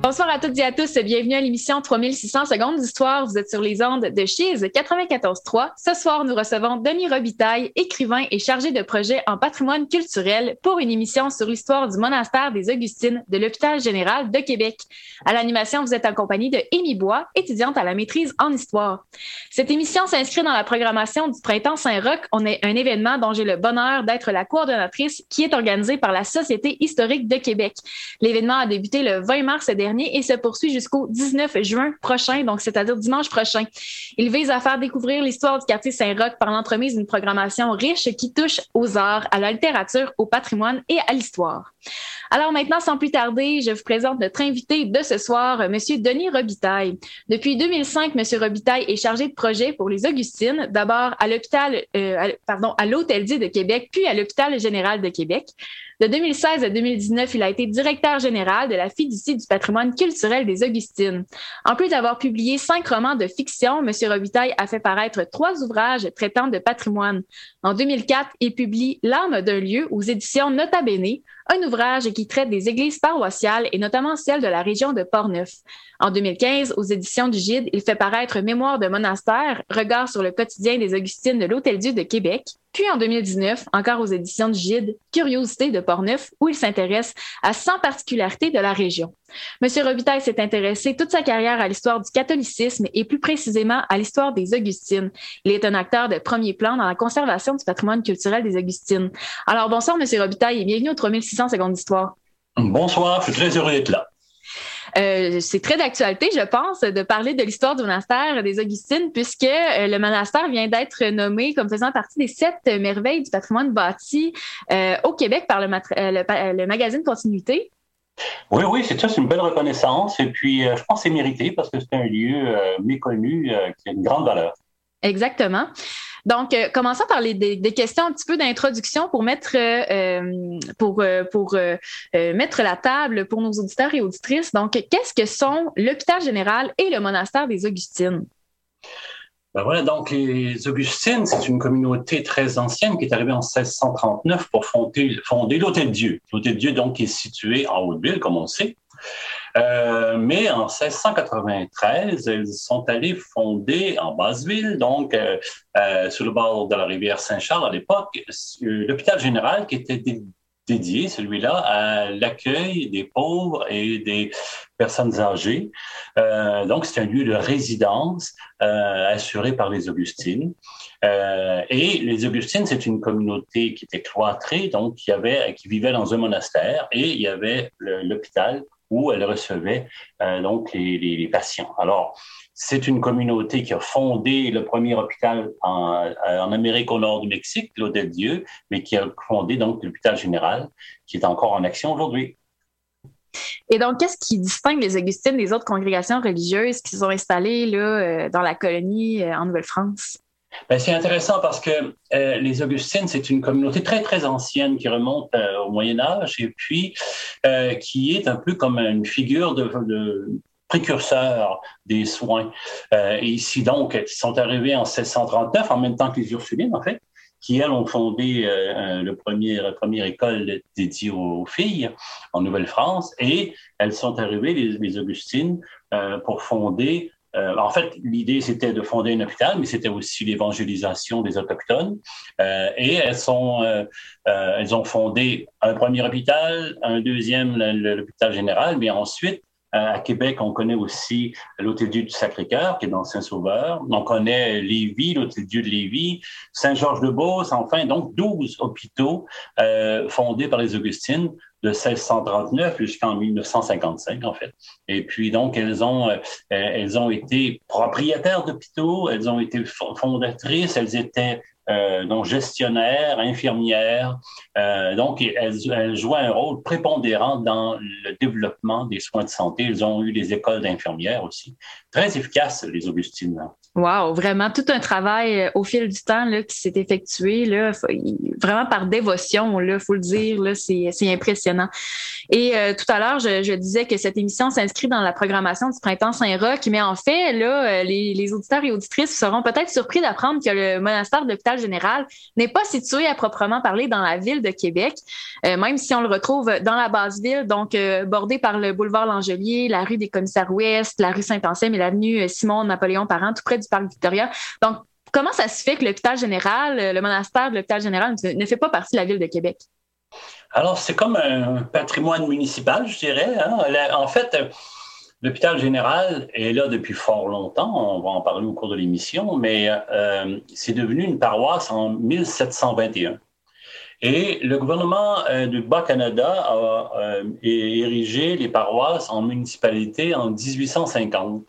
Bonsoir à toutes et à tous. Bienvenue à l'émission 3600 secondes d'histoire. Vous êtes sur les ondes de Chiz 94.3. Ce soir, nous recevons Denis Robitaille, écrivain et chargé de projet en patrimoine culturel pour une émission sur l'histoire du monastère des Augustines de l'Hôpital général de Québec. À l'animation, vous êtes en compagnie de Émy Bois, étudiante à la maîtrise en histoire. Cette émission s'inscrit dans la programmation du Printemps Saint-Roch. On est un événement dont j'ai le bonheur d'être la coordonnatrice qui est organisé par la Société historique de Québec. L'événement a débuté le 20 mars dernier et se poursuit jusqu'au 19 juin prochain, donc c'est-à-dire dimanche prochain. Il vise à faire découvrir l'histoire du quartier Saint-Roch par l'entremise d'une programmation riche qui touche aux arts, à la littérature, au patrimoine et à l'histoire. Alors maintenant, sans plus tarder, je vous présente notre invité de ce soir, M. Denis Robitaille. Depuis 2005, M. Robitaille est chargé de projet pour les Augustines, d'abord à à l'Hôtel-Dieu de Québec, puis à l'Hôpital général de Québec. De 2016 à 2019, il a été directeur général de la fiducie du patrimoine culturel des Augustines. En plus d'avoir publié 5 romans de fiction, M. Robitaille a fait paraître 3 ouvrages traitant de patrimoine. En 2004, il publie L'âme d'un lieu aux éditions Nota Bene, un ouvrage qui traite des églises paroissiales et notamment celle de la région de Portneuf. En 2015, aux éditions du Gide, il fait paraître Mémoires de monastère, regard sur le quotidien des Augustines de l'Hôtel-Dieu de Québec. Puis en 2019, encore aux éditions du Gide, Curiosité de Portneuf, où il s'intéresse à 100 particularités de la région. Monsieur Robitaille s'est intéressé toute sa carrière à l'histoire du catholicisme et plus précisément à l'histoire des Augustines. Il est un acteur de premier plan dans la conservation du patrimoine culturel des Augustines. Alors bonsoir Monsieur Robitaille et bienvenue au 3600 secondes d'histoire. Bonsoir, je suis très heureux d'être là. C'est très d'actualité, je pense, de parler de l'histoire du monastère des Augustines, puisque le monastère vient d'être nommé comme faisant partie des 7 merveilles du patrimoine bâti au Québec par le magazine Continuité. Oui, c'est ça, c'est une belle reconnaissance. Et puis, je pense que c'est mérité parce que c'est un lieu méconnu qui a une grande valeur. Exactement. Donc, commençons par des questions un petit peu d'introduction pour mettre mettre la table pour nos auditeurs et auditrices. Donc, qu'est-ce que sont l'Hôpital général et le monastère des Augustines? Ben voilà, donc les Augustines, c'est une communauté très ancienne qui est arrivée en 1639 pour fonder l'Hôtel-Dieu. L'Hôtel-Dieu, donc, est situé en Haute-Ville, comme on le sait. Mais en 1693, ils sont allés fonder en Basse-Ville, donc sur le bord de la rivière Saint-Charles à l'époque, l'hôpital général qui était dédié, celui-là, à l'accueil des pauvres et des personnes âgées. Donc, c'est un lieu de résidence assuré par les Augustines. Et les Augustines, c'est une communauté qui était cloîtrée, donc qui vivait dans un monastère, et il y avait l'hôpital où elle recevait donc les patients. Alors, c'est une communauté qui a fondé le premier hôpital en Amérique au nord du Mexique, l'Hôtel-Dieu, mais qui a fondé donc l'hôpital général, qui est encore en action aujourd'hui. Et donc, qu'est-ce qui distingue les Augustines des autres congrégations religieuses qui se sont installées là, dans la colonie en Nouvelle-France? Ben, c'est intéressant parce que les Augustines, c'est une communauté très, très ancienne qui remonte au Moyen-Âge et puis qui est un peu comme une figure de précurseur des soins. Et ici, donc, ils sont arrivés en 1639, en même temps que les Ursulines, en fait, qui, elles, ont fondé la première école dédiée aux filles en Nouvelle-France. Et elles sont arrivées, les Augustines, pour fonder... en fait, l'idée, c'était de fonder un hôpital, mais c'était aussi l'évangélisation des Autochtones. Et elles ont fondé un premier hôpital, un deuxième, l'hôpital général, mais ensuite, à Québec, on connaît aussi l'Hôtel-Dieu du Sacré-Cœur, qui est dans Saint-Sauveur. On connaît Lévis, l'Hôtel-Dieu de Lévis, Saint-Georges-de-Beauce, enfin, donc 12 hôpitaux fondés par les Augustines de 1639 jusqu'en 1955, en fait. Et puis, donc, elles ont été propriétaires d'hôpitaux, elles ont été fondatrices, elles étaient donc gestionnaires, infirmières. Donc, elles jouaient un rôle prépondérant dans le développement des soins de santé. Elles ont eu des écoles d'infirmières aussi. Très efficaces, les Augustines. Wow, vraiment tout un travail au fil du temps là, qui s'est effectué là, vraiment par dévotion là, faut le dire là, c'est impressionnant. Et tout à l'heure, je disais que cette émission s'inscrit dans la programmation du Printemps Saint-Roch, mais en fait là, les auditeurs et auditrices seront peut-être surpris d'apprendre que le monastère de l'Hôpital Général n'est pas situé à proprement parler dans la ville de Québec, même si on le retrouve dans la basse ville, donc bordé par le boulevard Langelier, la rue des Commissaires-Ouest, la rue Saint-Anselme et l'avenue Simon-Napoléon-Parent, tout près du Parc Victoria. Donc, comment ça se fait que l'Hôpital Général, le monastère de l'Hôpital Général ne fait pas partie de la ville de Québec? Alors, c'est comme un patrimoine municipal, je dirais. Hein? En fait, l'Hôpital Général est là depuis fort longtemps. On va en parler au cours de l'émission, mais c'est devenu une paroisse en 1721. Et le gouvernement du Bas-Canada a érigé les paroisses en municipalités en 1850.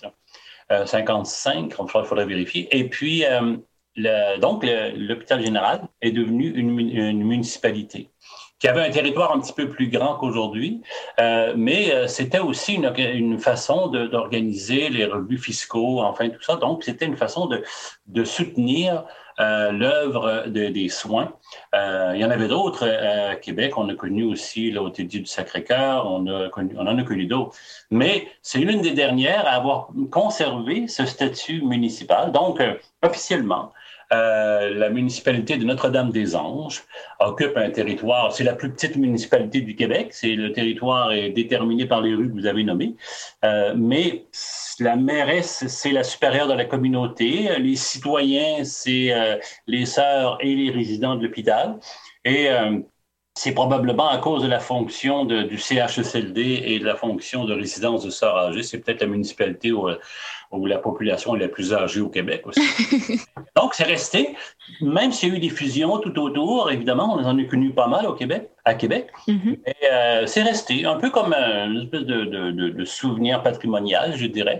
55, il faudrait vérifier. Et puis, donc, l'Hôpital Général est devenu une municipalité qui avait un territoire un petit peu plus grand qu'aujourd'hui, mais c'était aussi une façon d'organiser les revenus fiscaux, enfin tout ça. Donc, c'était une façon de soutenir l'œuvre des soins. Il y en avait d'autres à Québec. On a connu aussi l'Hôtel-Dieu du Sacré-Cœur. On en a connu d'autres. Mais c'est l'une des dernières à avoir conservé ce statut municipal. Donc, officiellement, la municipalité de Notre-Dame-des-Anges occupe un territoire, c'est la plus petite municipalité du Québec, le territoire est déterminé par les rues que vous avez nommées, mais la mairesse, c'est la supérieure de la communauté, les citoyens, c'est les sœurs et les résidents de l'hôpital, et c'est probablement à cause de la fonction du CHSLD et de la fonction de résidence de sœurs âgées, c'est peut-être la municipalité où la population est la plus âgée au Québec aussi. Donc, c'est resté, même s'il y a eu des fusions tout autour, évidemment, on en a connu pas mal à Québec, mais c'est resté un peu comme une espèce de souvenir patrimonial, je dirais,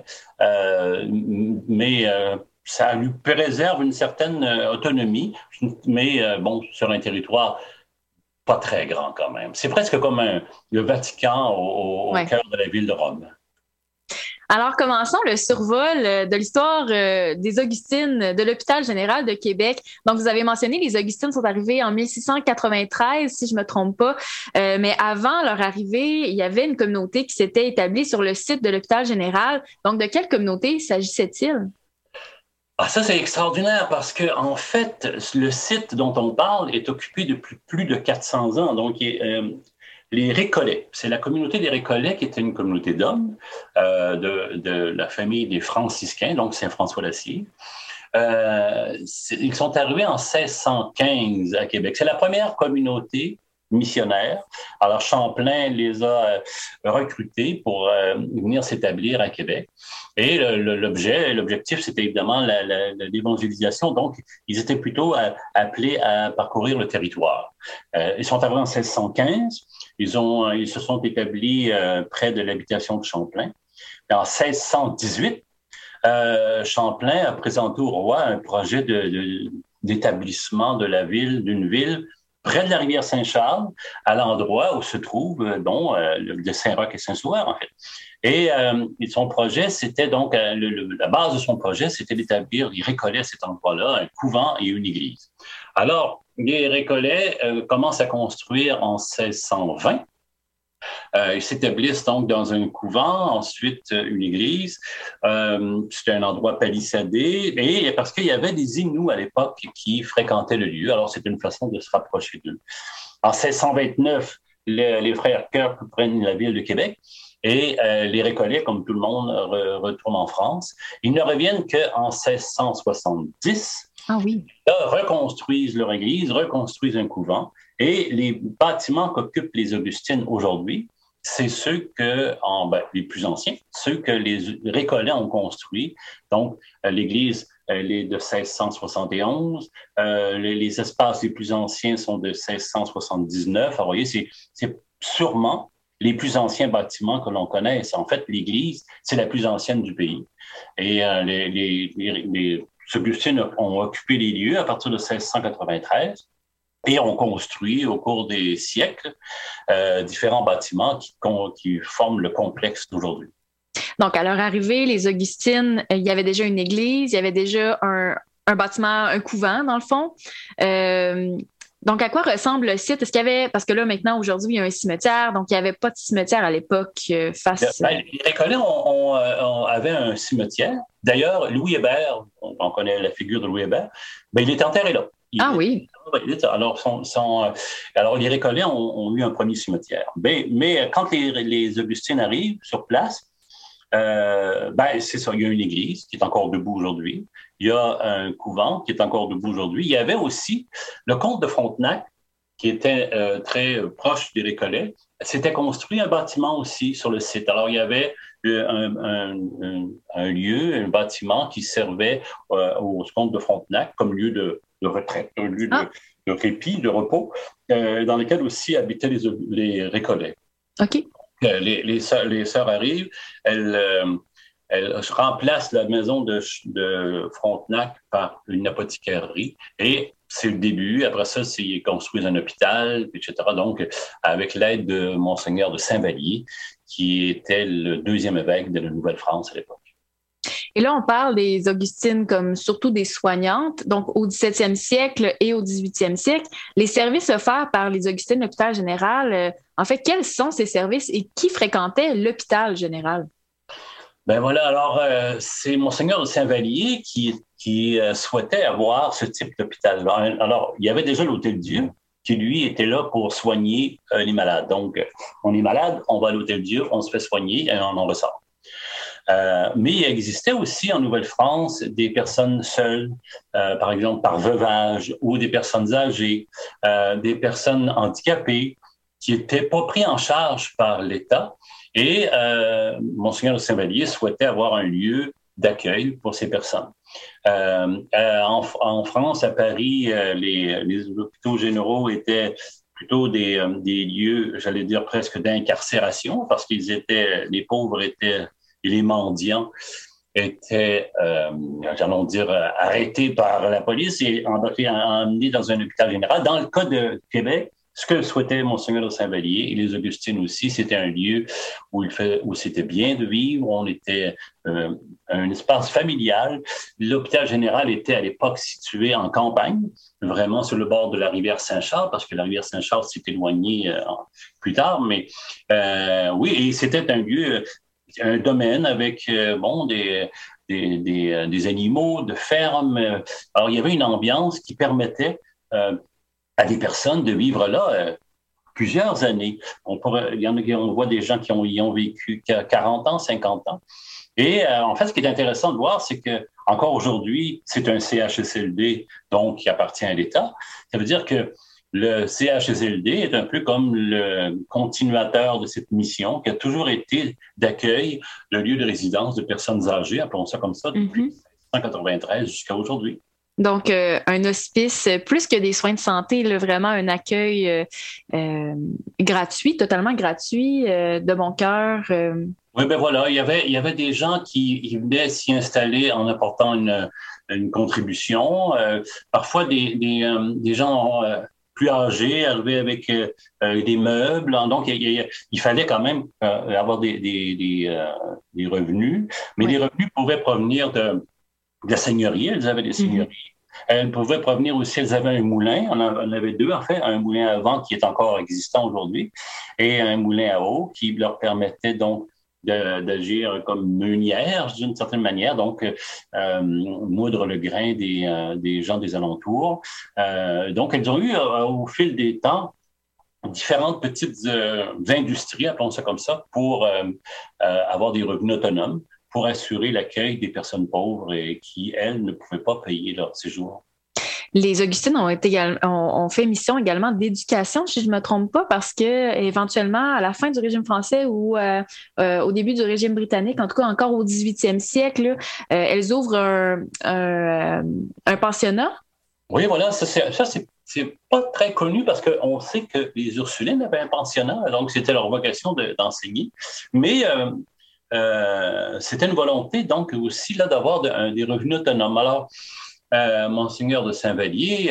mais ça lui préserve une certaine autonomie, mais bon, sur un territoire pas très grand quand même. C'est presque comme le Vatican au cœur de la ville de Rome. Alors, commençons le survol de l'histoire des Augustines de l'Hôpital Général de Québec. Donc, vous avez mentionné, les Augustines sont arrivées en 1693, si je me trompe pas. Mais avant leur arrivée, il y avait une communauté qui s'était établie sur le site de l'Hôpital Général. Donc, de quelle communauté s'agissait-il? Ah, ça, c'est extraordinaire parce que, en fait, le site dont on parle est occupé depuis plus de 400 ans. Donc, les Récollets, c'est la communauté des Récollets qui était une communauté d'hommes de la famille des franciscains, donc Saint-François-d'Assise. Ils sont arrivés en 1615 à Québec. C'est la première communauté missionnaire. Alors, Champlain les a recrutés pour venir s'établir à Québec. Et l'objectif, c'était évidemment l'évangélisation. Donc, ils étaient plutôt appelés à parcourir le territoire. Ils sont arrivés en 1615. Ils se sont établis près de l'habitation de Champlain. Et en 1618, Champlain a présenté au roi un projet d'établissement d'une ville près de la rivière Saint-Charles, à l'endroit où se trouve le Saint-Roch et Saint-Sauveur, en fait. Et son projet, c'était donc, la base de son projet, c'était d'établir, il Récollets à cet endroit-là, un couvent et une église. Alors, les Récollets commencent à construire en 1620. Ils s'établissent donc dans un couvent, ensuite une église. C'était un endroit palissadé, et parce qu'il y avait des Inuits à l'époque qui fréquentaient le lieu. Alors, c'était une façon de se rapprocher d'eux. En 1629, les frères Kirk prennent la ville de Québec. Et les Récollets, comme tout le monde, retournent en France. Ils ne reviennent qu'en 1670. Ah oui. Là, reconstruisent leur église, reconstruisent un couvent. Et les bâtiments qu'occupent les Augustines aujourd'hui, c'est ceux les plus anciens, ceux que les Récollets ont construits. Donc, l'église, elle est de 1671. Les espaces les plus anciens sont de 1679. Alors, vous voyez, c'est sûrement les plus anciens bâtiments que l'on connaisse. En fait, l'église, c'est la plus ancienne du pays. Et les Augustines ont occupé les lieux à partir de 1693 et ont construit au cours des siècles différents bâtiments qui forment le complexe d'aujourd'hui. Donc, à leur arrivée, les Augustines, il y avait déjà une église, il y avait déjà un bâtiment, un couvent, dans le fond. Donc, à quoi ressemble le site? Est-ce qu'il y avait, parce que là, maintenant, aujourd'hui, il y a un cimetière, donc il n'y avait pas de cimetière à l'époque face. Les Récollets on avait un cimetière. D'ailleurs, Louis Hébert, on connaît la figure de Louis Hébert, il est enterré là. Oui. Alors, les Récollets ont eu un premier cimetière. Mais quand les Augustines arrivent sur place, c'est ça, il y a une église qui est encore debout aujourd'hui. Il y a un couvent qui est encore debout aujourd'hui. Il y avait aussi le comte de Frontenac, qui était très proche des Récollets. S'était construit un bâtiment aussi sur le site. Alors, il y avait un lieu, un bâtiment qui servait au comte de Frontenac comme lieu de retraite, un lieu de répit, de repos, dans lequel aussi habitaient les Récollets. OK. Les sœurs arrivent, elles remplacent la maison de Frontenac par une apothicairerie et c'est le début. Après ça, ils construisent un hôpital, etc. Donc, avec l'aide de Monseigneur de Saint-Vallier, qui était le deuxième évêque de la Nouvelle-France à l'époque. Et là, on parle des Augustines comme surtout des soignantes. Donc, au 17e siècle et au 18e siècle, les services offerts par les Augustines, l'hôpital général, en fait, quels sont ces services et qui fréquentait l'hôpital général? Alors, c'est Monseigneur de Saint-Vallier qui souhaitait avoir ce type d'hôpital. Alors, il y avait déjà l'Hôtel-Dieu qui, lui, était là pour soigner les malades. Donc, on est malade, on va à l'Hôtel-Dieu, on se fait soigner et on en ressort. Mais il existait aussi en Nouvelle-France des personnes seules, par exemple par veuvage, ou des personnes âgées, des personnes handicapées qui n'étaient pas pris en charge par l'État. Et Monseigneur de Saint-Vallier souhaitait avoir un lieu d'accueil pour ces personnes. En France, à Paris, les hôpitaux généraux étaient plutôt des lieux, j'allais dire presque d'incarcération, parce les pauvres étaient et les mendiants étaient, j'allons dire, arrêtés par la police et emmenés dans un hôpital général. Dans le cas de Québec, ce que souhaitait Monseigneur de Saint-Vallier et les Augustines aussi, c'était un lieu où c'était bien de vivre, on était un espace familial. L'hôpital général était à l'époque situé en campagne, vraiment sur le bord de la rivière Saint-Charles, parce que la rivière Saint-Charles s'est éloignée plus tard, mais oui, et c'était un lieu, un domaine avec des animaux, de fermes. Alors, il y avait une ambiance qui permettait à des personnes de vivre là plusieurs années. On voit des gens qui y ont vécu 40 ans, 50 ans. Et en fait, ce qui est intéressant de voir, c'est que encore aujourd'hui, c'est un CHSLD, donc qui appartient à l'État. Ça veut dire que le CHSLD est un peu comme le continuateur de cette mission qui a toujours été d'accueil, le lieu de résidence de personnes âgées, appelons ça comme ça, depuis 1993 jusqu'à aujourd'hui. Donc, un hospice, plus que des soins de santé, là, vraiment un accueil gratuit, totalement gratuit, de bon cœur. Oui, voilà, il y avait des gens qui venaient s'y installer en apportant une contribution. Parfois, des gens plus âgés arrivaient avec des meubles. Donc, il fallait quand même avoir des revenus, mais les revenus pouvaient provenir de la seigneurie. Elles avaient des seigneuries. Elles pouvaient provenir aussi, elles avaient un moulin, on en avait deux en fait, un moulin à vent qui est encore existant aujourd'hui et un moulin à eau qui leur permettait donc d'agir comme meunière d'une certaine manière, donc moudre le grain des gens des alentours. Donc, elles ont eu au fil des temps différentes petites industries, appelons ça comme ça, pour avoir des revenus autonomes, pour assurer l'accueil des personnes pauvres et qui, elles, ne pouvaient pas payer leur séjour. Les Augustines ont fait mission également d'éducation, si je ne me trompe pas, parce que éventuellement, à la fin du régime français ou au début du régime britannique, en tout cas encore au 18e siècle, elles ouvrent un pensionnat. Oui, voilà, ça c'est pas très connu parce qu'on sait que les Ursulines avaient un pensionnat, donc c'était leur vocation d'enseigner. Mais c'était une volonté, donc, aussi là d'avoir des revenus autonomes. Alors, Monseigneur de Saint-Vallier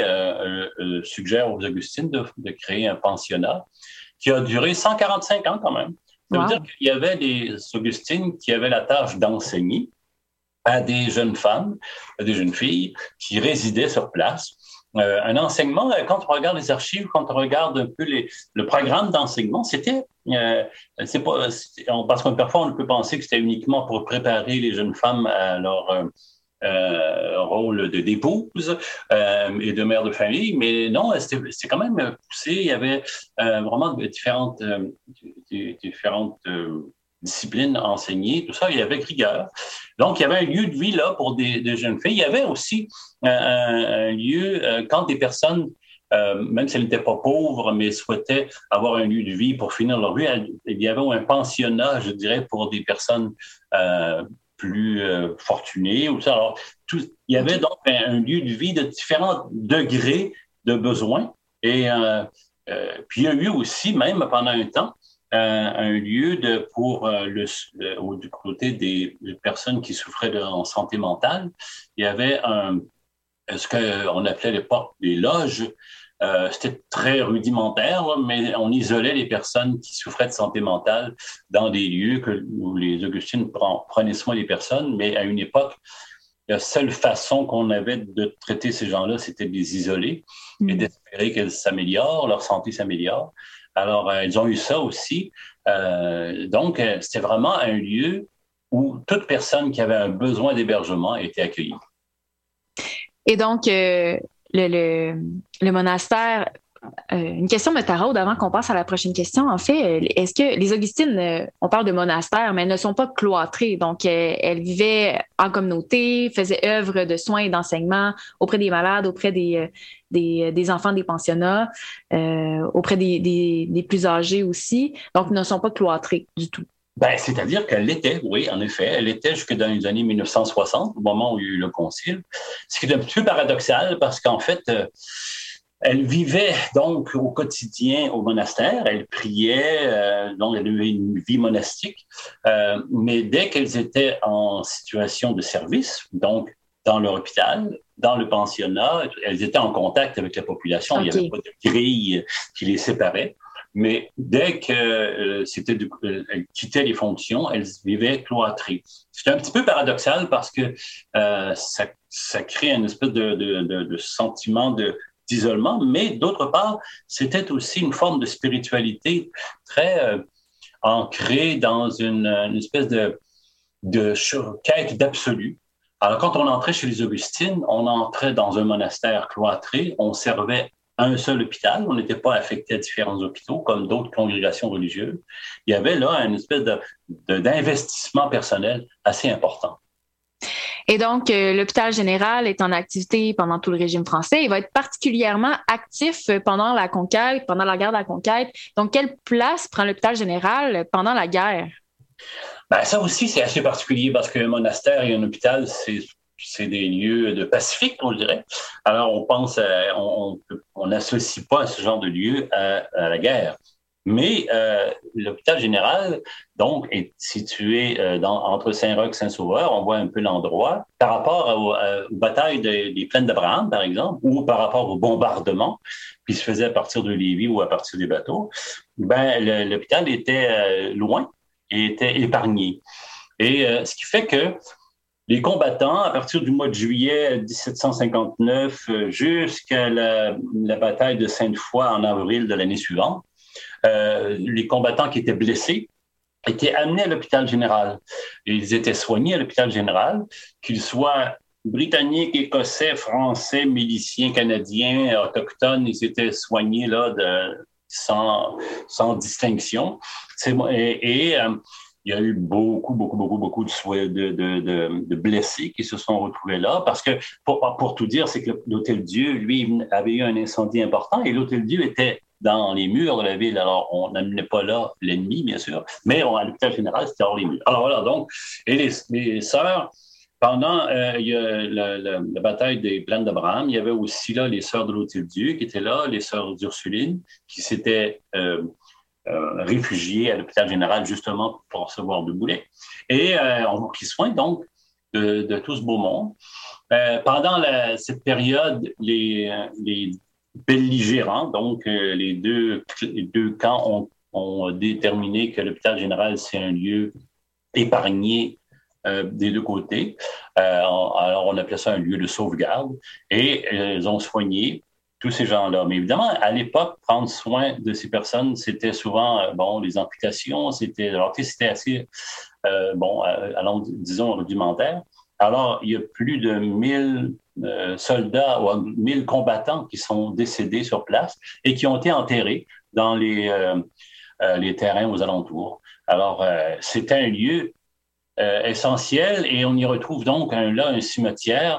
suggère aux Augustines de créer un pensionnat qui a duré 145 ans quand même. Ça veut Wow. dire qu'il y avait des Augustines qui avaient la tâche d'enseigner à des jeunes femmes, à des jeunes filles qui résidaient sur place. Un enseignement, quand on regarde les archives, quand on regarde un peu le programme d'enseignement, c'est pas, parce que parfois on peut penser que c'était uniquement pour préparer les jeunes femmes à leur rôle d'épouse et de mère de famille, mais non, c'était quand même poussé. Il y avait vraiment différentes disciplines enseignées, tout ça, il y avait rigueur. Donc, il y avait un lieu de vie là pour des jeunes filles. Il y avait aussi un lieu, quand des personnes, même si elles n'étaient pas pauvres, mais souhaitaient avoir un lieu de vie pour finir leur vie, il y avait un pensionnat, je dirais, pour des personnes plus fortunées. Ou ça. Alors, il y avait donc un lieu de vie de différents degrés de besoins. Et puis, il y a eu aussi, même pendant un temps, un lieu pour du côté des personnes qui souffraient en santé mentale. Il y avait ce qu'on appelait à l'époque des loges. C'était très rudimentaire, là, mais on isolait les personnes qui souffraient de santé mentale dans des lieux où les Augustines prenaient soin des personnes, mais à une époque, la seule façon qu'on avait de traiter ces gens-là, c'était de les isoler et d'espérer qu'elles s'améliorent, leur santé s'améliore. Alors, ils ont eu ça aussi. Donc, c'était vraiment un lieu où toute personne qui avait un besoin d'hébergement était accueillie. Et donc, le monastère, une question me taraude avant qu'on passe à la prochaine question. En fait, est-ce que les Augustines, on parle de monastère, mais elles ne sont pas cloîtrées. Donc, elles vivaient en communauté, faisaient œuvre de soins et d'enseignement auprès des malades, auprès des enfants des pensionnats, auprès des plus âgés aussi. Donc, ne sont pas cloîtrées du tout. Ben, c'est-à-dire qu'elle l'était, oui, en effet. Elle était jusque dans les années 1960, au moment où il y a eu le concile. Ce qui est un petit peu paradoxal parce qu'en fait, elle vivait donc au quotidien au monastère, elle priait, donc elle avait une vie monastique, mais dès qu'elles étaient en situation de service, donc dans leur hôpital, dans le pensionnat, elles étaient en contact avec la population, il n'y avait pas de grille qui les séparait. Mais dès qu'elles quittaient les fonctions, elles vivaient cloîtrées. C'est un petit peu paradoxal parce que ça crée une espèce de sentiment d'isolement, mais d'autre part, c'était aussi une forme de spiritualité très ancrée dans une espèce de quête d'absolu. Alors, quand on entrait chez les Augustines, on entrait dans un monastère cloîtré, on servait un seul hôpital, on n'était pas affecté à différents hôpitaux comme d'autres congrégations religieuses. Il y avait là une espèce d'investissement personnel assez important. Et donc, l'hôpital général est en activité pendant tout le régime français. Il va être particulièrement actif pendant la conquête, pendant la guerre de la conquête. Donc, quelle place prend l'hôpital général pendant la guerre? Ben, ça aussi, c'est assez particulier parce qu'un monastère et un hôpital, c'est des lieux de pacifique, on dirait. Alors, on pense, on n'associe pas à ce genre de lieu à la guerre. Mais l'hôpital général, donc, est situé entre Saint-Roch et Saint-Sauveur. On voit un peu l'endroit. Par rapport aux batailles des plaines d'Abraham, par exemple, ou par rapport au bombardement qui se faisait à partir de Lévis ou à partir des bateaux, ben, l'hôpital était loin et était épargné. Et ce qui fait que les combattants, à partir du mois de juillet 1759 jusqu'à la bataille de Sainte-Foy en avril de l'année suivante, les combattants qui étaient blessés étaient amenés à l'hôpital général. Et ils étaient soignés à l'hôpital général, qu'ils soient britanniques, écossais, français, miliciens, canadiens, autochtones, ils étaient soignés là sans distinction. Il y a eu beaucoup de blessés qui se sont retrouvés là parce que, pour tout dire, c'est que l'Hôtel-Dieu, lui, avait eu un incendie important et l'Hôtel-Dieu était dans les murs de la ville. Alors, on n'amenait pas là l'ennemi, bien sûr, mais à l'hôpital général, c'était hors les murs. Alors voilà, donc, et les sœurs, pendant la bataille des plaines d'Abraham, il y avait aussi là les sœurs de l'Hôtel-Dieu qui étaient là, les sœurs d'Ursuline, qui s'étaient réfugiés à l'hôpital général justement pour recevoir du boulet. Et on a pris soin donc de tout ce beau monde. Pendant cette période, les belligérants, donc les deux camps ont déterminé que l'hôpital général, c'est un lieu épargné des deux côtés. Alors, on appelait ça un lieu de sauvegarde et ils ont soigné tous ces gens-là. Mais évidemment, à l'époque, prendre soin de ces personnes, c'était souvent, les amputations, c'était assez, allons, disons, rudimentaire. Alors, il y a plus de 1000 soldats ou 1000 combattants qui sont décédés sur place et qui ont été enterrés dans les terrains aux alentours. Alors, c'était un lieu essentiel et on y retrouve donc un cimetière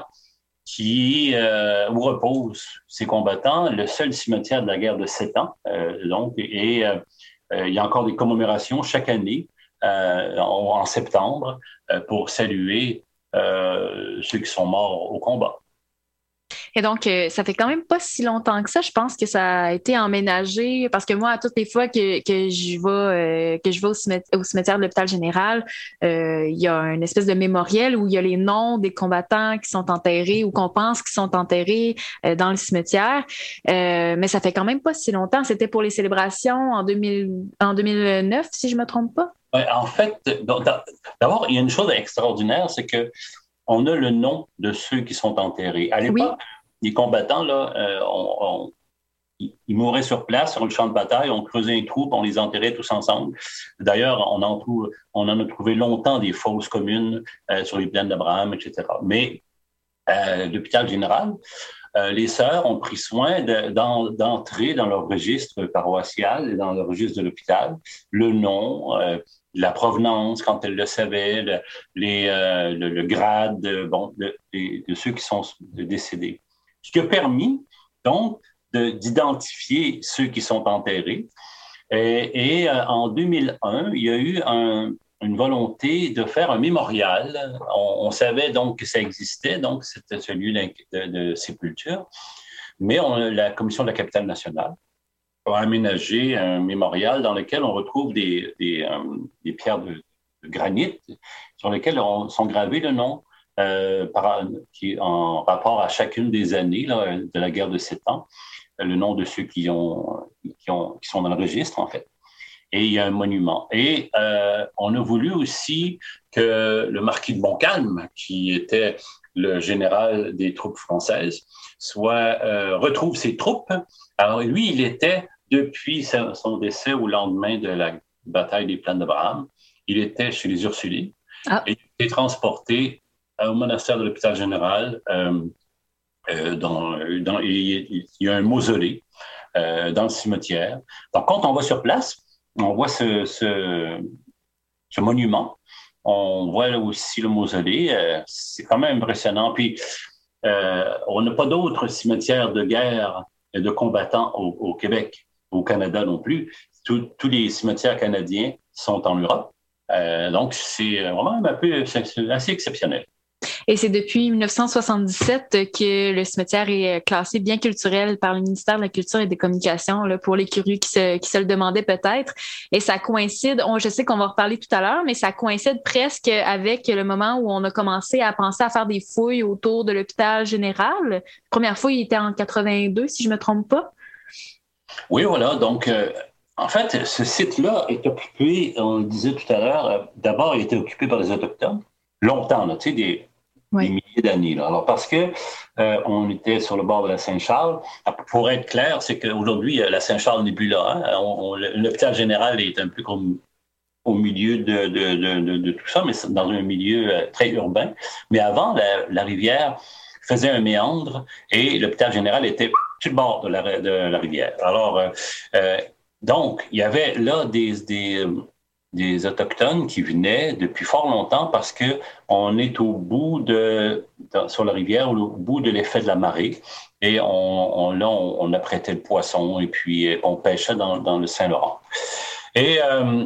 où reposent ces combattants, le seul cimetière de la guerre de 7 ans. Il y a encore des commémorations chaque année en septembre pour saluer ceux qui sont morts au combat. Et donc, ça fait quand même pas si longtemps que ça. Je pense que ça a été emménagé parce que moi, à toutes les fois que je vais au cimetière de l'hôpital général, il y a une espèce de mémorial où il y a les noms des combattants qui sont enterrés ou qu'on pense qu'ils sont enterrés dans le cimetière. Mais ça fait quand même pas si longtemps. C'était pour les célébrations en 2009, si je me trompe pas. En fait, d'abord, il y a une chose extraordinaire, c'est que on a le nom de ceux qui sont enterrés. À l'époque, les combattants, là, ils mouraient sur place, sur le champ de bataille, on creusait un trou, on les enterrait tous ensemble. D'ailleurs, on en a trouvé longtemps des fosses communes sur les plaines d'Abraham, etc. Mais l'hôpital général, les sœurs ont pris soin d'entrer dans leur registre paroissial et dans le registre de l'hôpital, le nom, la provenance, quand elles le savaient, le grade de ceux qui sont décédés. Ce qui a permis, donc, d'identifier ceux qui sont enterrés. Et en 2001, il y a eu une volonté de faire un mémorial. On savait donc que ça existait, donc c'était ce lieu de sépulture. Mais la Commission de la capitale nationale a aménagé un mémorial dans lequel on retrouve des pierres de granit sur lesquelles sont gravés le nom qui en rapport à chacune des années là, de la guerre de 7 ans, le nom de ceux qui sont dans le registre, en fait. Et il y a un monument. Et on a voulu aussi que le marquis de Montcalm, qui était le général des troupes françaises, retrouve ses troupes. Alors lui, il était, depuis son décès au lendemain de la bataille des Plaines d'Abraham, il était chez les Ursulines et il était transporté au monastère de l'hôpital général. Il y a un mausolée dans le cimetière. Donc, quand on va sur place, on voit ce monument. On voit là aussi le mausolée. C'est quand même impressionnant. Puis, on n'a pas d'autres cimetières de guerre et de combattants au Québec, au Canada non plus. Tous les cimetières canadiens sont en Europe. Donc, c'est vraiment c'est assez exceptionnel. Et c'est depuis 1977 que le cimetière est classé bien culturel par le ministère de la Culture et des Communications, là, pour les curieux qui se le demandaient peut-être. Et ça coïncide, je sais qu'on va en reparler tout à l'heure, mais ça coïncide presque avec le moment où on a commencé à penser à faire des fouilles autour de l'hôpital général. La première fouille était en 82, si je me trompe pas. Oui, voilà. Donc, en fait, ce site-là est occupé, on le disait tout à l'heure, d'abord, il était occupé par les Autochtones. Longtemps, là, tu sais, des milliers d'années. Là. Alors, parce que on était sur le bord de la Saint-Charles, pour être clair, c'est qu'aujourd'hui, la Saint-Charles n'est plus là. Hein? L'hôpital général est un peu comme au milieu de tout ça, mais dans un milieu très urbain. Mais avant, la rivière faisait un méandre et l'hôpital général était sur le bord de la rivière. Alors, donc, il y avait là des Autochtones qui venaient depuis fort longtemps parce qu'on est au bout sur la rivière, au bout de l'effet de la marée. Et on apprêtait le poisson et puis on pêchait dans le Saint-Laurent. Et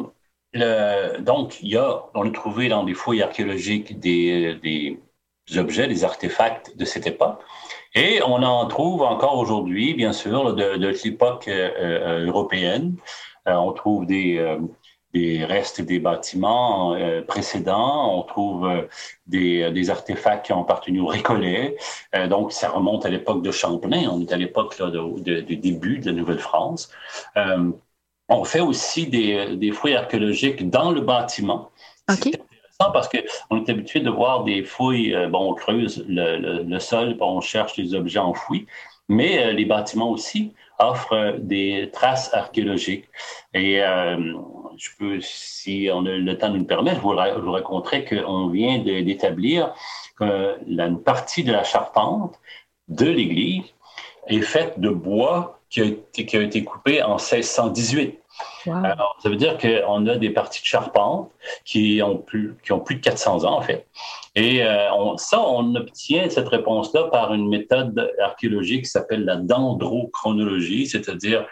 donc, on a trouvé dans des fouilles archéologiques des objets, des artefacts de cette époque. Et on en trouve encore aujourd'hui, bien sûr, de l'époque européenne. On trouve des restes des bâtiments précédents. On trouve des artefacts qui ont appartenu aux Récollets. Donc, ça remonte à l'époque de Champlain. On est à l'époque du début de la Nouvelle-France. On fait aussi des fouilles archéologiques dans le bâtiment. OK. C'est intéressant parce qu'on est habitué de voir des fouilles, on creuse le sol, on cherche des objets enfouis, mais les bâtiments aussi offrent des traces archéologiques. Et je peux, si on a le temps de nous permettre, je vous raconterai qu'on vient d'établir une partie de la charpente de l'église est faite de bois qui a été coupé en 1618. Wow. Alors, ça veut dire qu'on a des parties de charpente qui ont plus de 400 ans, en fait. Et on obtient cette réponse-là par une méthode archéologique qui s'appelle la dendrochronologie, c'est-à-dire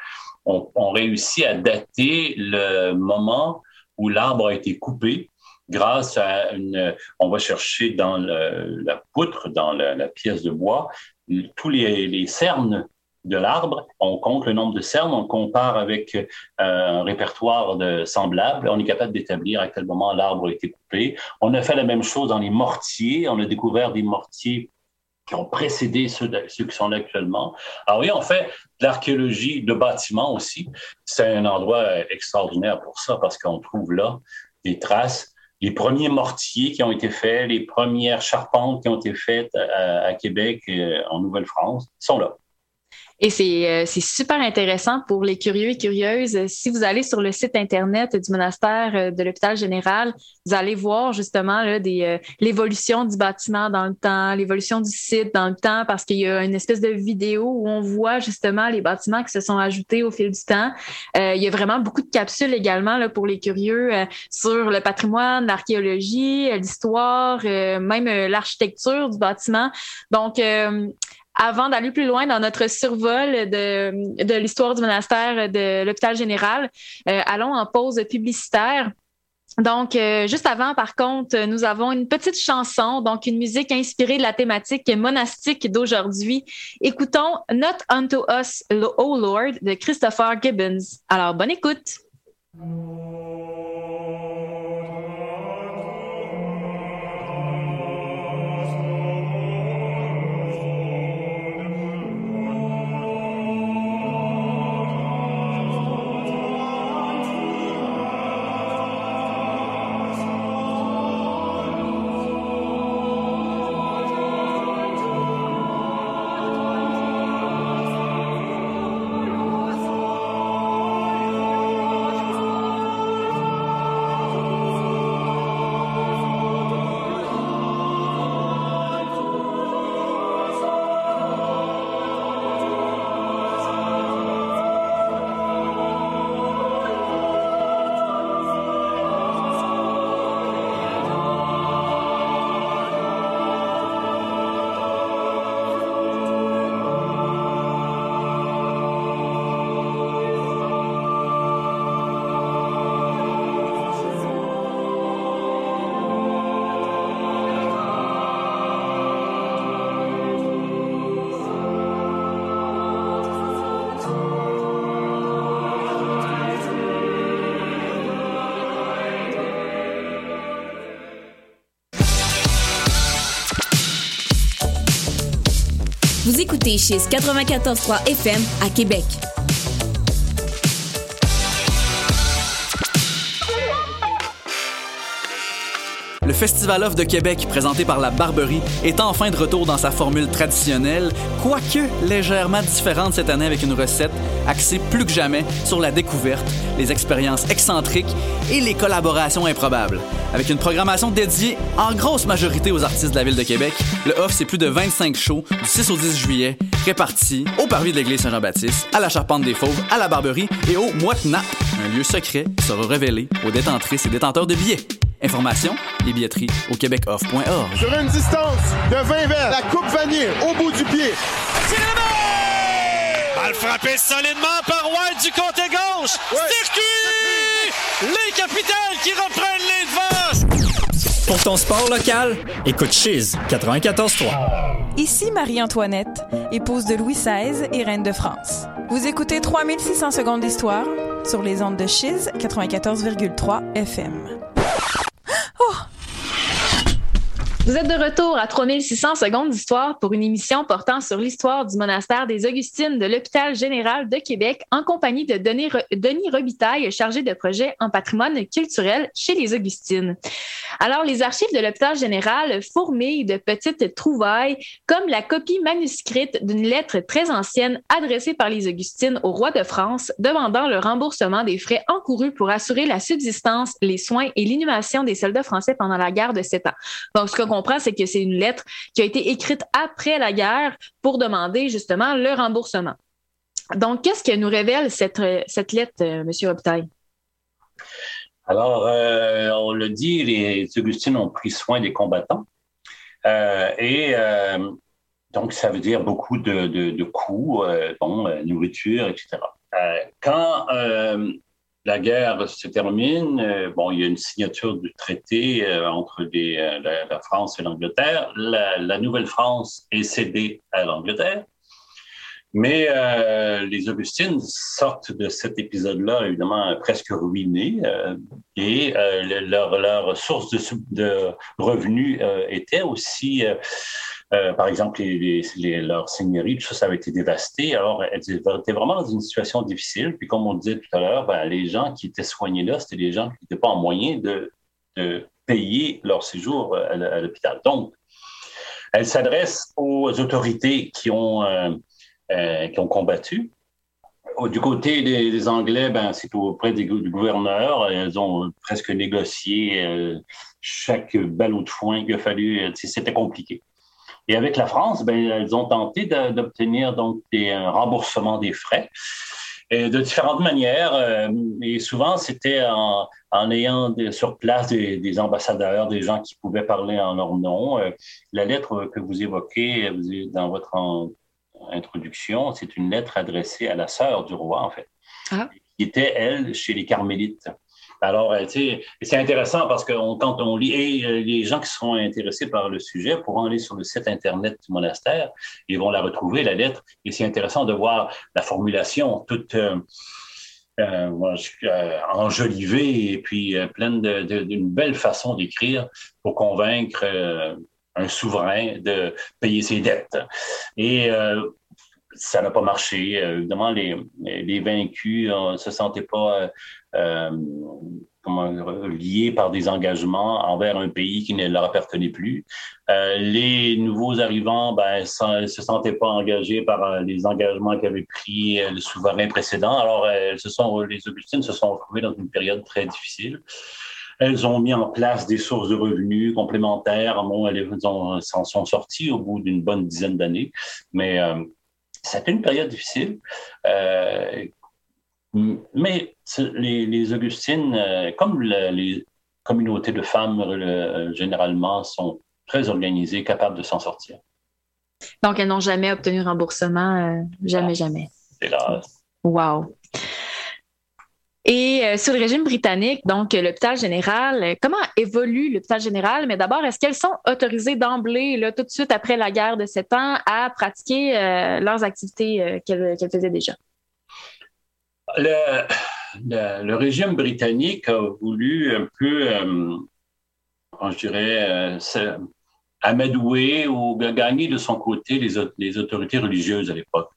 on réussit à dater le moment où l'arbre a été coupé grâce à on va chercher dans la poutre, dans la pièce de bois, tous les cernes de l'arbre, on compte le nombre de cernes, on compare avec un répertoire semblable, on est capable d'établir à quel moment l'arbre a été coupé. On a fait la même chose dans les mortiers, on a découvert des mortiers qui ont précédé ceux qui sont là actuellement. Alors oui, on fait de l'archéologie de bâtiments aussi. C'est un endroit extraordinaire pour ça parce qu'on trouve là des traces. Les premiers mortiers qui ont été faits, les premières charpentes qui ont été faites à Québec et en Nouvelle-France sont là. Et c'est super intéressant pour les curieux et curieuses. Si vous allez sur le site Internet du monastère de l'Hôpital Général, vous allez voir justement là, l'évolution du bâtiment dans le temps, l'évolution du site dans le temps, parce qu'il y a une espèce de vidéo où on voit justement les bâtiments qui se sont ajoutés au fil du temps. Il y a vraiment beaucoup de capsules également là, pour les curieux sur le patrimoine, l'archéologie, l'histoire, même l'architecture du bâtiment. Donc, avant d'aller plus loin dans notre survol de l'histoire du monastère de l'Hôpital Général, allons en pause publicitaire. Donc, juste avant, par contre, nous avons une petite chanson, donc une musique inspirée de la thématique monastique d'aujourd'hui. Écoutons Not Unto Us, O Lord de Christopher Gibbons. Alors, bonne écoute! Vous écoutez Chiz 94.3 FM à Québec. Le Festival Off de Québec, présenté par la Barberie, est enfin de retour dans sa formule traditionnelle, quoique légèrement différente cette année avec une recette axée plus que jamais sur la découverte, les expériences excentriques et les collaborations improbables. Avec une programmation dédiée en grosse majorité aux artistes de la Ville de Québec, le Off, c'est plus de 25 shows du 6 au 10 juillet, répartis au parvis de l'église Saint-Jean-Baptiste, à la Charpente des Fauves, à la Barberie et au Moite-Nap, un lieu secret qui sera révélé aux détentrices et détenteurs de billets. Informations et billetterie au québecoff.org. Sur une distance de 20 mètres, la coupe vanille au bout du pied. Balle frappée solidement par White du côté gauche. Ouais. Circuit! Les Capitals qui reprennent les devants. Pour ton sport local, écoute Chiz 94.3. Ici Marie-Antoinette, épouse de Louis XVI et reine de France. Vous écoutez 3600 secondes d'histoire sur les ondes de Chiz 94,3 FM. Oh! Vous êtes de retour à 3600 secondes d'histoire pour une émission portant sur l'histoire du monastère des Augustines de l'Hôpital général de Québec en compagnie de Denis Robitaille, chargé de projet en patrimoine culturel chez les Augustines. Alors, les archives de l'Hôpital général fourmillent de petites trouvailles comme la copie manuscrite d'une lettre très ancienne adressée par les Augustines au roi de France demandant le remboursement des frais encourus pour assurer la subsistance, les soins et l'inhumation des soldats français pendant la guerre de 7 ans. Donc, ce qu'on comprend, c'est que c'est une lettre qui a été écrite après la guerre pour demander justement le remboursement. Donc, qu'est-ce que nous révèle cette lettre, M. Robitaille? Alors, on le dit, les Augustines ont pris soin des combattants donc ça veut dire beaucoup de coûts, nourriture, etc. Quand la guerre se termine, il y a une signature du traité entre la France et l'Angleterre. La Nouvelle-France est cédée à l'Angleterre. Mais les Augustines sortent de cet épisode-là, évidemment, presque ruinés. Et leur source de revenus était aussi... par exemple, leurs seigneuries, tout ça avait été dévasté. Alors, elles étaient vraiment dans une situation difficile. Puis, comme on disait tout à l'heure, les gens qui étaient soignés là, c'était des gens qui n'étaient pas en moyen de payer leur séjour à l'hôpital. Donc, elles s'adressent aux autorités qui ont combattu. Du côté des Anglais, c'est auprès du gouverneur. Elles ont presque négocié chaque ballot de foin qu'il a fallu. C'était compliqué. Et avec la France, elles ont tenté d'obtenir donc un remboursement des frais de différentes manières. Et souvent, c'était en ayant sur place des ambassadeurs, des gens qui pouvaient parler en leur nom. La lettre que vous évoquez dans votre introduction, c'est une lettre adressée à la sœur du roi, en fait, qui était, elle, chez les Carmélites. Alors, c'est intéressant parce que quand on lit, et les gens qui seront intéressés par le sujet pourront aller sur le site Internet du monastère, ils vont la retrouver, la lettre, et c'est intéressant de voir la formulation toute enjolivée et puis pleine d'une belle façon d'écrire pour convaincre un souverain de payer ses dettes. Et ça n'a pas marché. Évidemment, les vaincus ne se sentaient pas liés par des engagements envers un pays qui ne leur appartenait plus. Les nouveaux arrivants ne se sentaient pas engagés par les engagements qu'avait pris le souverain précédent. Alors, les Augustines se sont retrouvées dans une période très difficile. Elles ont mis en place des sources de revenus complémentaires. Elles s'en sont sorties au bout d'une bonne dizaine d'années. Mais c'était une période difficile. Mais les Augustines, comme les communautés de femmes généralement, sont très organisées, capables de s'en sortir. Donc, elles n'ont jamais obtenu remboursement, jamais. C'est là. Wow. Et sur le régime britannique, donc l'hôpital général, comment évolue l'hôpital général? Mais d'abord, est-ce qu'elles sont autorisées d'emblée, là, tout de suite après la guerre de 7 ans, à pratiquer leurs activités qu'elles faisaient déjà? Le régime britannique a voulu un peu, amadouer ou gagner de son côté les autorités religieuses à l'époque.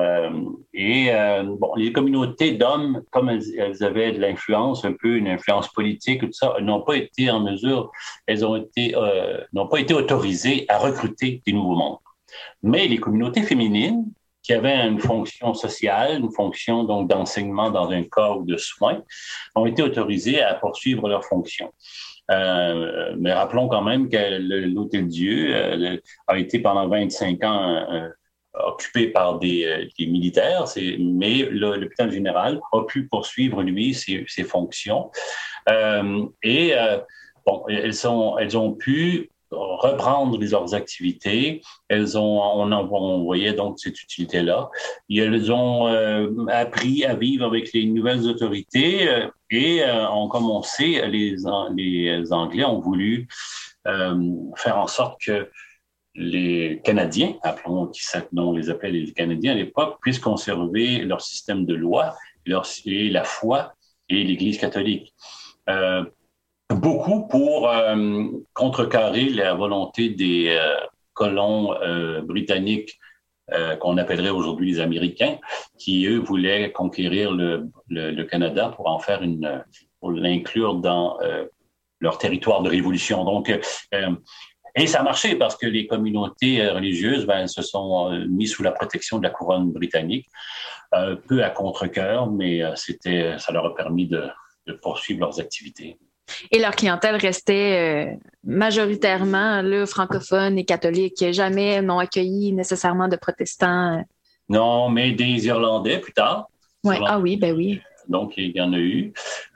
Les communautés d'hommes, comme elles avaient de l'influence, un peu une influence politique, tout ça, n'ont pas été en mesure, n'ont pas été autorisées à recruter des nouveaux membres. Mais les communautés féminines, qui avaient une fonction sociale, une fonction donc d'enseignement dans un cas ou de soins, ont été autorisées à poursuivre leurs fonctions. Mais rappelons quand même que l'Hôtel-Dieu a été pendant 25 ans occupé par des militaires, mais l'hôpital général a pu poursuivre, lui, ses fonctions. Elles ont pu reprendre leurs activités. On voyait donc cette utilité-là. Elles ont appris à vivre avec les nouvelles autorités comme on sait, les Anglais ont voulu faire en sorte que les Canadiens, appelons on les appelait les Canadiens à l'époque, puissent conserver leur système de loi, et la foi et l'Église catholique. beaucoup pour contrecarrer la volonté des colons britanniques qu'on appellerait aujourd'hui les Américains, qui, eux, voulaient conquérir le Canada pour en faire pour l'inclure dans leur territoire de révolution. Donc, et ça a marché parce que les communautés religieuses se sont mises sous la protection de la couronne britannique, peu à contre-cœur, mais ça leur a permis de poursuivre leurs activités. Et leur clientèle restait majoritairement francophone et catholique. Jamais n'ont accueilli nécessairement de protestants. Non, mais des Irlandais plus tard. Ouais. Ah oui, ben oui. Donc, il y en a eu.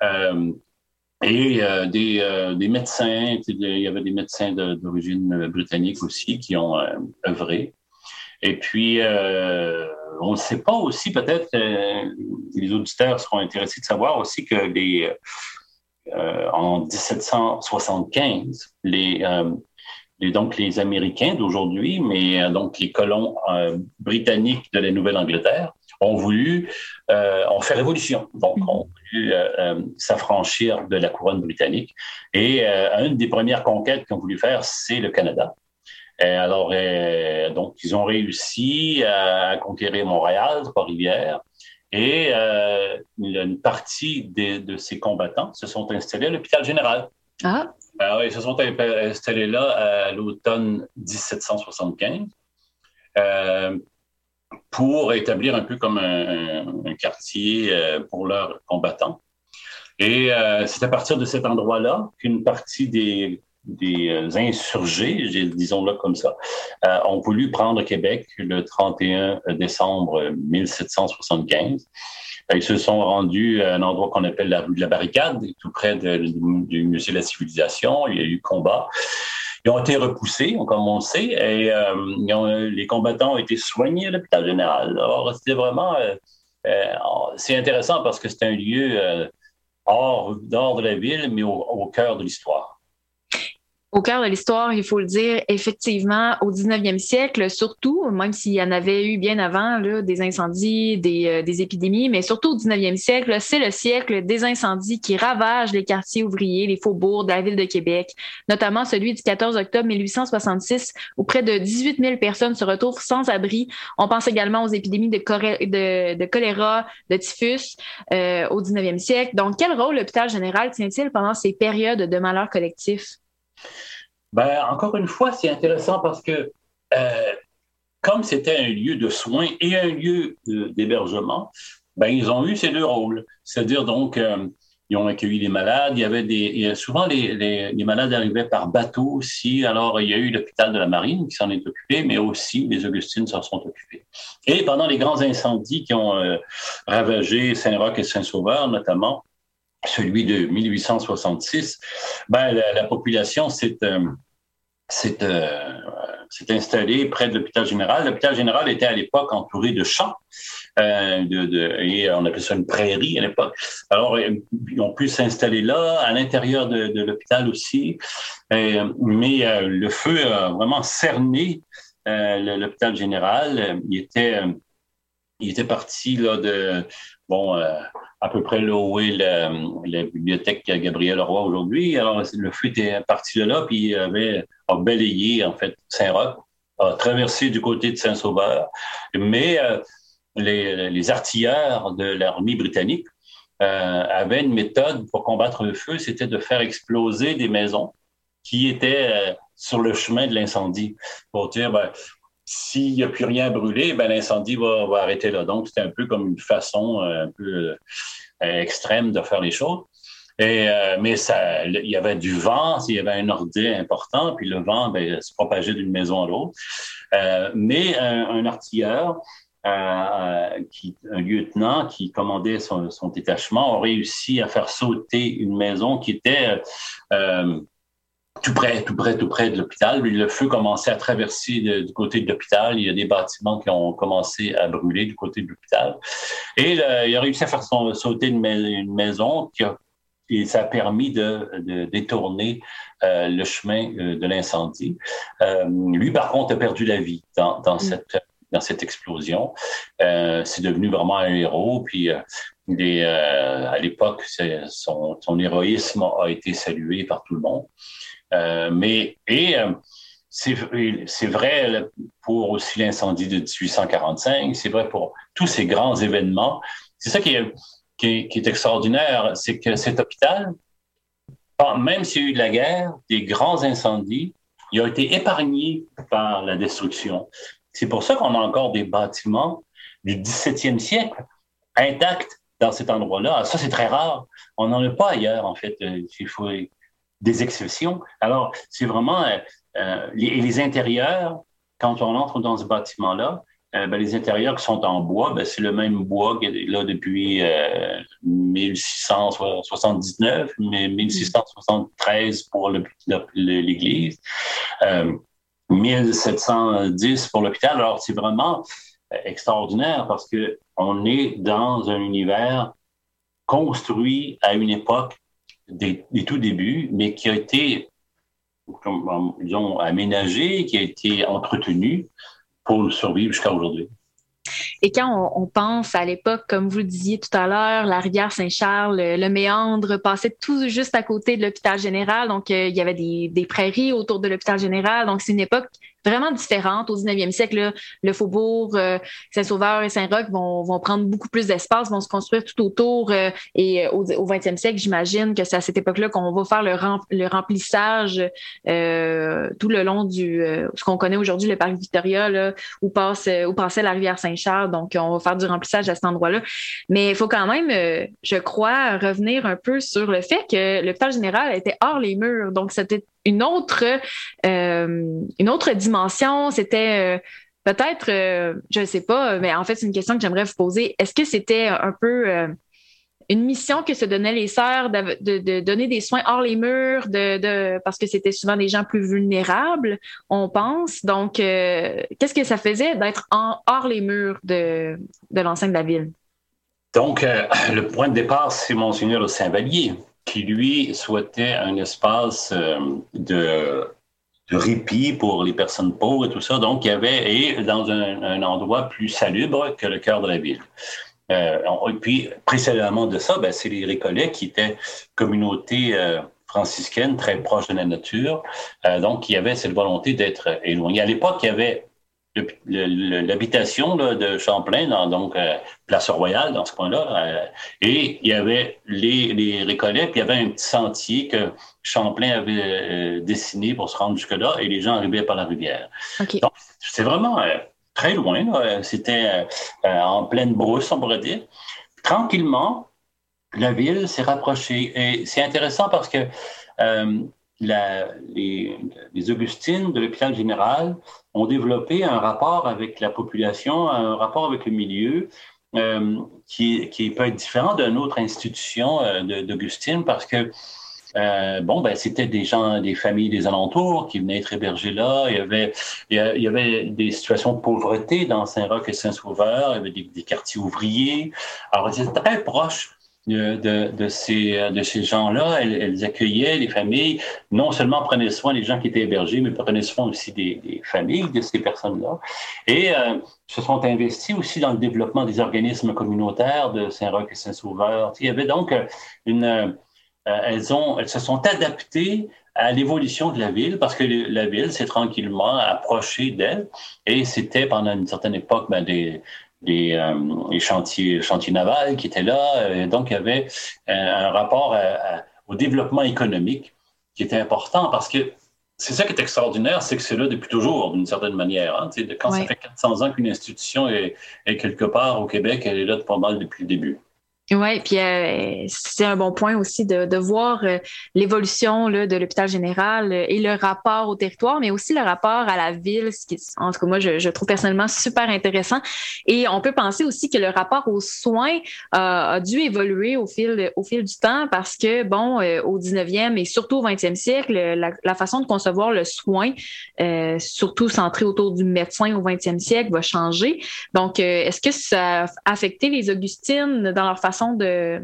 Et des médecins, il y avait des médecins d'origine britannique aussi qui ont œuvré. Et puis, on ne sait pas aussi, peut-être, les auditeurs seront intéressés de savoir aussi que en 1775, les Américains d'aujourd'hui, mais donc les colons britanniques de la Nouvelle-Angleterre, ont fait révolution. Donc, ont voulu s'affranchir de la couronne britannique. Et une des premières conquêtes qu'ils ont voulu faire, c'est le Canada. Alors, donc, ils ont réussi à conquérir Montréal, Trois-Rivières. Et une partie de ces combattants se sont installés à l'hôpital général. Ah. Alors, ils se sont installés là à l'automne 1775 pour établir un peu comme un quartier pour leurs combattants. Et c'est à partir de cet endroit-là qu'une partie des insurgés, disons-le comme ça, ont voulu prendre Québec le 31 décembre 1775. Ils se sont rendus à un endroit qu'on appelle la rue de la Barricade, tout près du Musée de la Civilisation. Il y a eu combat. Ils ont été repoussés, comme on le sait, et les combattants ont été soignés à l'hôpital général. Alors, c'était vraiment... c'est intéressant parce que c'est un lieu hors de la ville, mais au cœur de l'histoire. Au cœur de l'histoire, il faut le dire, effectivement, au 19e siècle, surtout, même s'il y en avait eu bien avant, des incendies, des épidémies, mais surtout au 19e siècle, c'est le siècle des incendies qui ravagent les quartiers ouvriers, les faubourgs de la ville de Québec, notamment celui du 14 octobre 1866, où près de 18 000 personnes se retrouvent sans abri. On pense également aux épidémies de choléra, de typhus au 19e siècle. Donc, quel rôle l'hôpital général tient-il pendant ces périodes de malheur collectif? Encore une fois, c'est intéressant parce que comme c'était un lieu de soins et un lieu d'hébergement, ils ont eu ces deux rôles. C'est-à-dire, donc, ils ont accueilli les malades. Souvent, les malades arrivaient par bateau aussi. Alors, il y a eu l'hôpital de la Marine qui s'en est occupé, mais aussi les Augustines s'en sont occupés. Et pendant les grands incendies qui ont ravagé Saint-Roch et Saint-Sauveur, notamment, celui de 1866, la population s'est installée près de l'hôpital général. L'hôpital général était à l'époque entouré de champs, et on appelait ça une prairie à l'époque. Alors, ils ont pu s'installer là, à l'intérieur de l'hôpital aussi, mais le feu a vraiment cerné l'hôpital général. Il était parti là à peu près là où est la bibliothèque Gabriel Leroy aujourd'hui. Alors, le feu était parti de là, puis a balayé, en fait, Saint-Roch, a traversé du côté de Saint-Sauveur. Mais les artilleurs de l'armée britannique avaient une méthode pour combattre le feu, c'était de faire exploser des maisons qui étaient sur le chemin de l'incendie, pour dire... s'il n'y a plus rien à brûler, l'incendie va arrêter là. Donc, c'était un peu comme une façon un peu extrême de faire les choses. Mais il y avait du vent, il y avait un ordi important, puis le vent se propageait d'une maison à l'autre. Mais un artilleur, un lieutenant qui commandait son détachement, a réussi à faire sauter une maison qui était... tout près de l'hôpital. Le feu commençait à traverser du côté de l'hôpital. Il y a des bâtiments qui ont commencé à brûler du côté de l'hôpital. Et il a réussi à faire sauter une maison et ça a permis de détourner le chemin de l'incendie. Lui, par contre, a perdu la vie dans cette explosion. C'est devenu vraiment un héros. Puis À l'époque, son héroïsme a été salué par tout le monde. C'est vrai pour aussi l'incendie de 1845, c'est vrai pour tous ces grands événements. C'est ça qui est extraordinaire, c'est que cet hôpital, même s'il y a eu de la guerre, des grands incendies, il a été épargné par la destruction. C'est pour ça qu'on a encore des bâtiments du 17e siècle intacts dans cet endroit-là. Ça, c'est très rare. On n'en a pas ailleurs, en fait. Il faut des exceptions. Alors, c'est vraiment... les intérieurs, quand on entre dans ce bâtiment-là, les intérieurs qui sont en bois, c'est le même bois qui est là depuis 1679, mais 1673 pour l'église, 1710 pour l'hôpital. Alors, c'est vraiment extraordinaire parce qu'on est dans un univers construit à une époque des tout débuts, mais qui a été disons, aménagé, qui a été entretenu pour survivre jusqu'à aujourd'hui. Et quand on pense à l'époque, comme vous le disiez tout à l'heure, la rivière Saint-Charles, le méandre passait tout juste à côté de l'hôpital général. Donc, il y avait des prairies autour de l'hôpital général. Donc, c'est une époque vraiment différente. Au 19e siècle, là, le faubourg, Saint-Sauveur et Saint-Roch vont prendre beaucoup plus d'espace, vont se construire tout autour. Et au 20e siècle, j'imagine que c'est à cette époque-là qu'on va faire le remplissage tout le long ce qu'on connaît aujourd'hui, le parc Victoria, là, où passait la rivière Saint-Charles. Donc, on va faire du remplissage à cet endroit-là. Mais il faut quand même, je crois, revenir un peu sur le fait que l'hôpital général était hors les murs. Donc, c'était une autre dimension. C'était peut-être, je ne sais pas, mais en fait, c'est une question que j'aimerais vous poser. Est-ce que c'était un peu une mission que se donnaient les sœurs de donner des soins hors les murs, parce que c'était souvent des gens plus vulnérables, on pense. Donc, qu'est-ce que ça faisait d'être hors les murs de l'enceinte de la ville? Donc, le point de départ, c'est Monseigneur de Saint-Vallier, qui, lui, souhaitait un espace de répit pour les personnes pauvres et tout ça. Donc, il y avait, dans un endroit plus salubre que le cœur de la ville. Et puis, précédemment de ça, c'est les Récollets qui étaient communauté franciscaine très proche de la nature. Donc, il y avait cette volonté d'être éloigné. À l'époque, il y avait l'habitation de Champlain, donc Place Royale, dans ce coin-là, et il y avait les Récollets, puis il y avait un petit sentier que Champlain avait dessiné pour se rendre jusque-là, et les gens arrivaient par la rivière. Okay. Donc, c'est vraiment très loin, là. C'était en pleine brousse, on pourrait dire. Tranquillement, la ville s'est rapprochée, et c'est intéressant parce que les Augustines de l'hôpital général ont développé un rapport avec la population, un rapport avec le milieu qui peut être différent d'une autre institution d'Augustine parce que c'était des gens, des familles des alentours qui venaient être hébergés là. Il y avait des situations de pauvreté dans Saint-Roch et Saint-Sauveur. Il y avait des quartiers ouvriers. Alors, ils étaient très proches de ces gens-là. Elles accueillaient les familles, non seulement prenaient soin des gens qui étaient hébergés, mais prenaient soin aussi des familles de ces personnes-là. Et se sont investis aussi dans le développement des organismes communautaires de Saint-Roch et Saint-Sauveur. Il y avait donc elles se sont adaptées à l'évolution de la ville parce que la ville s'est tranquillement approchée d'elle et c'était pendant une certaine époque les chantiers navals qui étaient là. Donc, il y avait un rapport au développement économique qui était important parce que c'est ça qui est extraordinaire, c'est que c'est là depuis toujours, d'une certaine manière. Hein, quand ça fait 400 ans qu'une institution est quelque part au Québec, elle est là pas mal depuis le début. Oui, puis c'est un bon point aussi de voir l'évolution là, de l'hôpital général et le rapport au territoire, mais aussi le rapport à la ville, ce qui, en tout cas, moi, je trouve personnellement super intéressant. Et on peut penser aussi que le rapport aux soins a dû évoluer au fil du temps parce que, au 19e et surtout au 20e siècle, la façon de concevoir le soin, surtout centré autour du médecin au 20e siècle, va changer. Donc, est-ce que ça a affecté les Augustines dans leur façon de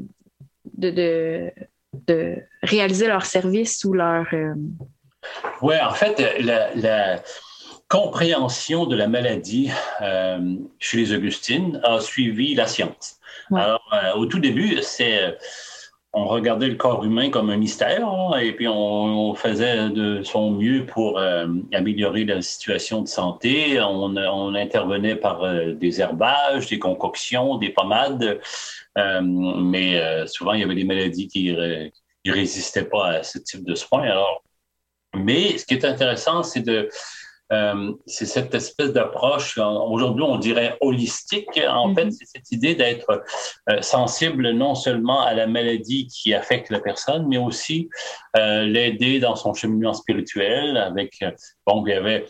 réaliser leur service ou leur... Oui, en fait, compréhension de la maladie chez les Augustines a suivi la science. Ouais. Alors, au tout début, on regardait le corps humain comme un mystère, hein, et puis on faisait de son mieux pour améliorer la situation de santé. On intervenait par des herbages, des concoctions, des pommades, mais souvent il y avait des maladies qui ne résistaient pas à ce type de soins. Alors, mais ce qui est intéressant, c'est cette espèce d'approche, aujourd'hui on dirait holistique. En fait, c'est cette idée d'être sensible non seulement à la maladie qui affecte la personne, mais aussi l'aider dans son cheminement spirituel avec, il y avait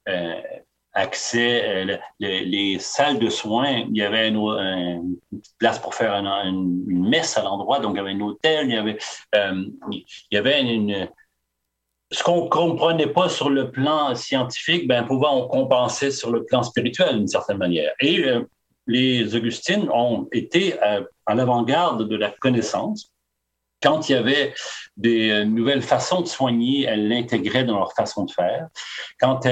accès, les salles de soins, il y avait une place pour faire une messe à l'endroit, donc il y avait un hôtel, il y avait ce qu'on ne comprenait pas sur le plan scientifique, on compensait sur le plan spirituel d'une certaine manière. Et les Augustines ont été à l'avant-garde de la connaissance. Quand il y avait des nouvelles façons de soigner, elles l'intégraient dans leur façon de faire. Quand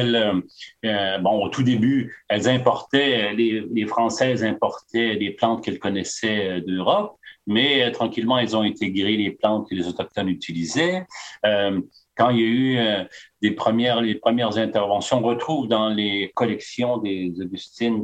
au tout début, elles importaient, les Françaises importaient des plantes qu'elles connaissaient d'Europe, mais tranquillement, elles ont intégré les plantes que les Autochtones utilisaient. Quand il y a eu les premières interventions, on retrouve dans les collections des Augustines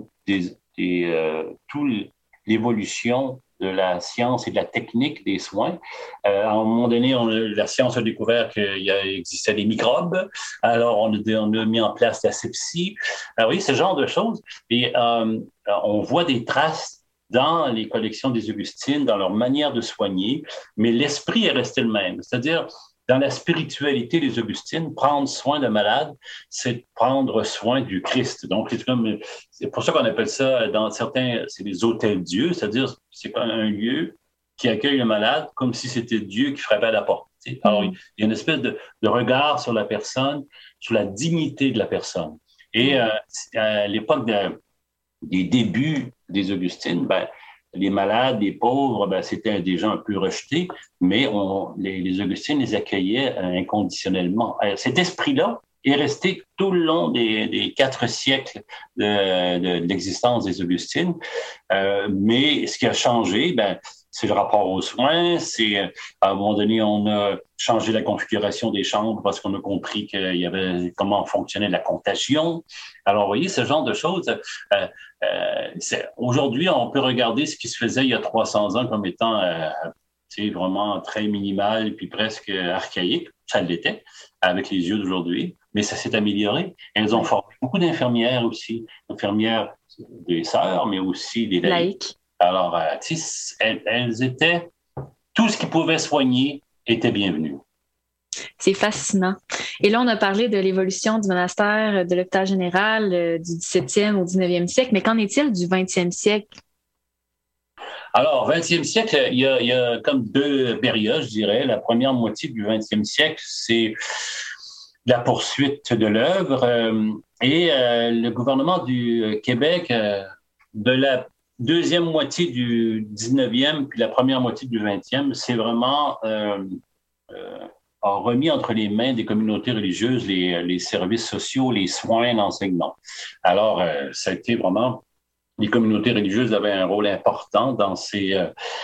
toute l'évolution de la science et de la technique des soins. À un moment donné, la science a découvert qu'il existait des microbes. Alors, on a mis en place l'asepsie. Alors oui, ce genre de choses. Et on voit des traces dans les collections des Augustines, dans leur manière de soigner, mais l'esprit est resté le même. C'est-à-dire, dans la spiritualité des Augustines, prendre soin d'un malade, c'est prendre soin du Christ. Donc, c'est pour ça qu'on appelle ça, dans certains, c'est des hôtels-dieux, c'est-à-dire c'est un lieu qui accueille le malade comme si c'était Dieu qui frappait à la porte. Alors, il y a une espèce de regard sur la personne, sur la dignité de la personne. Et à l'époque des débuts des Augustines, les malades, les pauvres, c'était des gens un peu rejetés, mais les Augustines les accueillaient inconditionnellement. Cet esprit-là est resté tout le long des 4 siècles de l'existence des Augustines. Mais ce qui a changé, c'est le rapport aux soins. C'est à un moment donné, on a changé la configuration des chambres parce qu'on a compris qu'il y avait comment fonctionnait la contagion. Alors, vous voyez, ce genre de choses. Aujourd'hui, on peut regarder ce qui se faisait il y a 300 ans comme étant vraiment très minimal puis presque archaïque. Ça l'était avec les yeux d'aujourd'hui, mais ça s'est amélioré. Elles ont formé beaucoup d'infirmières aussi, infirmières des sœurs, mais aussi des laïcs. Alors, elles étaient... Tout ce qui pouvait soigner était bienvenu. C'est fascinant. Et là, on a parlé de l'évolution du monastère, de l'hôpital général du 17e au 19e siècle, mais qu'en est-il du 20e siècle? Alors, 20e siècle, il y a comme 2 périodes, je dirais. La première moitié du 20e siècle, c'est la poursuite de l'œuvre. Et le gouvernement du Québec, de la deuxième moitié du 19e puis la première moitié du 20e, c'est vraiment a remis entre les mains des communautés religieuses les services sociaux, les soins, l'enseignement. Alors, ça a été vraiment... Les communautés religieuses avaient un rôle important dans ces...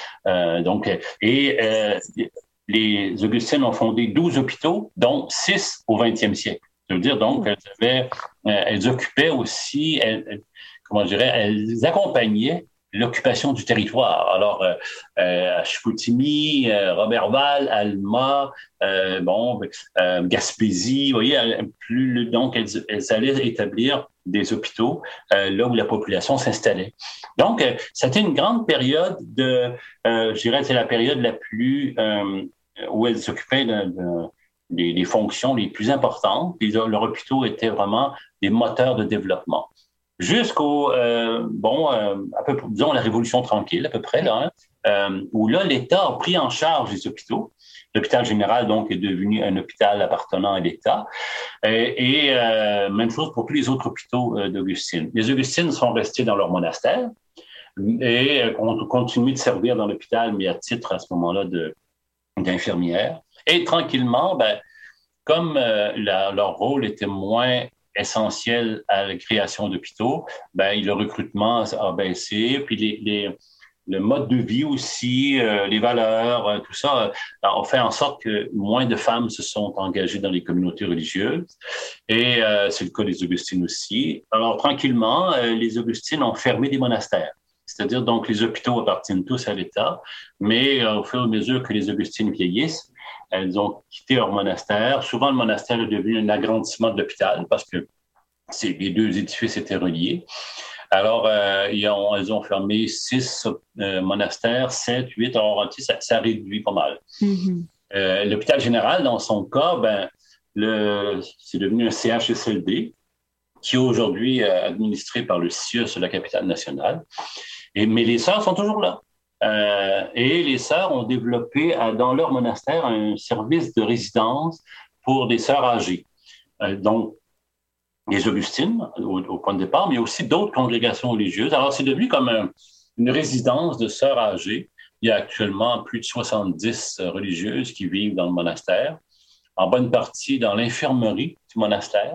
les Augustines ont fondé 12 hôpitaux, dont 6 au 20e siècle. Ça veut dire, donc, elles occupaient aussi... elles accompagnaient l'occupation du territoire. Alors, à Chicoutimi, Roberval, Alma, Gaspésie, vous voyez, donc elles allaient établir des hôpitaux là où la population s'installait. Donc, c'était une grande période je dirais, c'est la période la plus où elles s'occupaient des fonctions les plus importantes. Leurs hôpitaux étaient vraiment des moteurs de développement. Jusqu'au, à peu près, disons, la Révolution tranquille, à peu près, là, où là, l'État a pris en charge les hôpitaux. L'hôpital général, donc, est devenu un hôpital appartenant à l'État. Et même chose pour tous les autres hôpitaux d'Augustine. Les Augustines sont restés dans leur monastère et ont continué de servir dans l'hôpital, mais à titre, à ce moment-là, d'infirmières. Et tranquillement, comme leur rôle était moins essentiels à la création d'hôpitaux, le recrutement a baissé, puis le mode de vie aussi, les valeurs, tout ça, ont fait en sorte que moins de femmes se sont engagées dans les communautés religieuses. Et c'est le cas des Augustines aussi. Alors, tranquillement, les Augustines ont fermé des monastères. C'est-à-dire, donc, les hôpitaux appartiennent tous à l'État, mais au fur et à mesure que les Augustines vieillissent, elles ont quitté leur monastère. Souvent, le monastère est devenu un agrandissement de l'hôpital parce que les deux édifices étaient reliés. Alors, elles ont fermé 6 monastères, 7, 8, alors ça réduit pas mal. Mm-hmm. L'hôpital général, dans son cas, c'est devenu un CHSLD qui est aujourd'hui administré par le CIUS de la capitale nationale. Mais les sœurs sont toujours là. Et les sœurs ont développé dans leur monastère un service de résidence pour des sœurs âgées. Donc, les Augustines, au point de départ, mais il y a aussi d'autres congrégations religieuses. Alors, c'est devenu comme une résidence de sœurs âgées. Il y a actuellement plus de 70 religieuses qui vivent dans le monastère, en bonne partie dans l'infirmerie du monastère.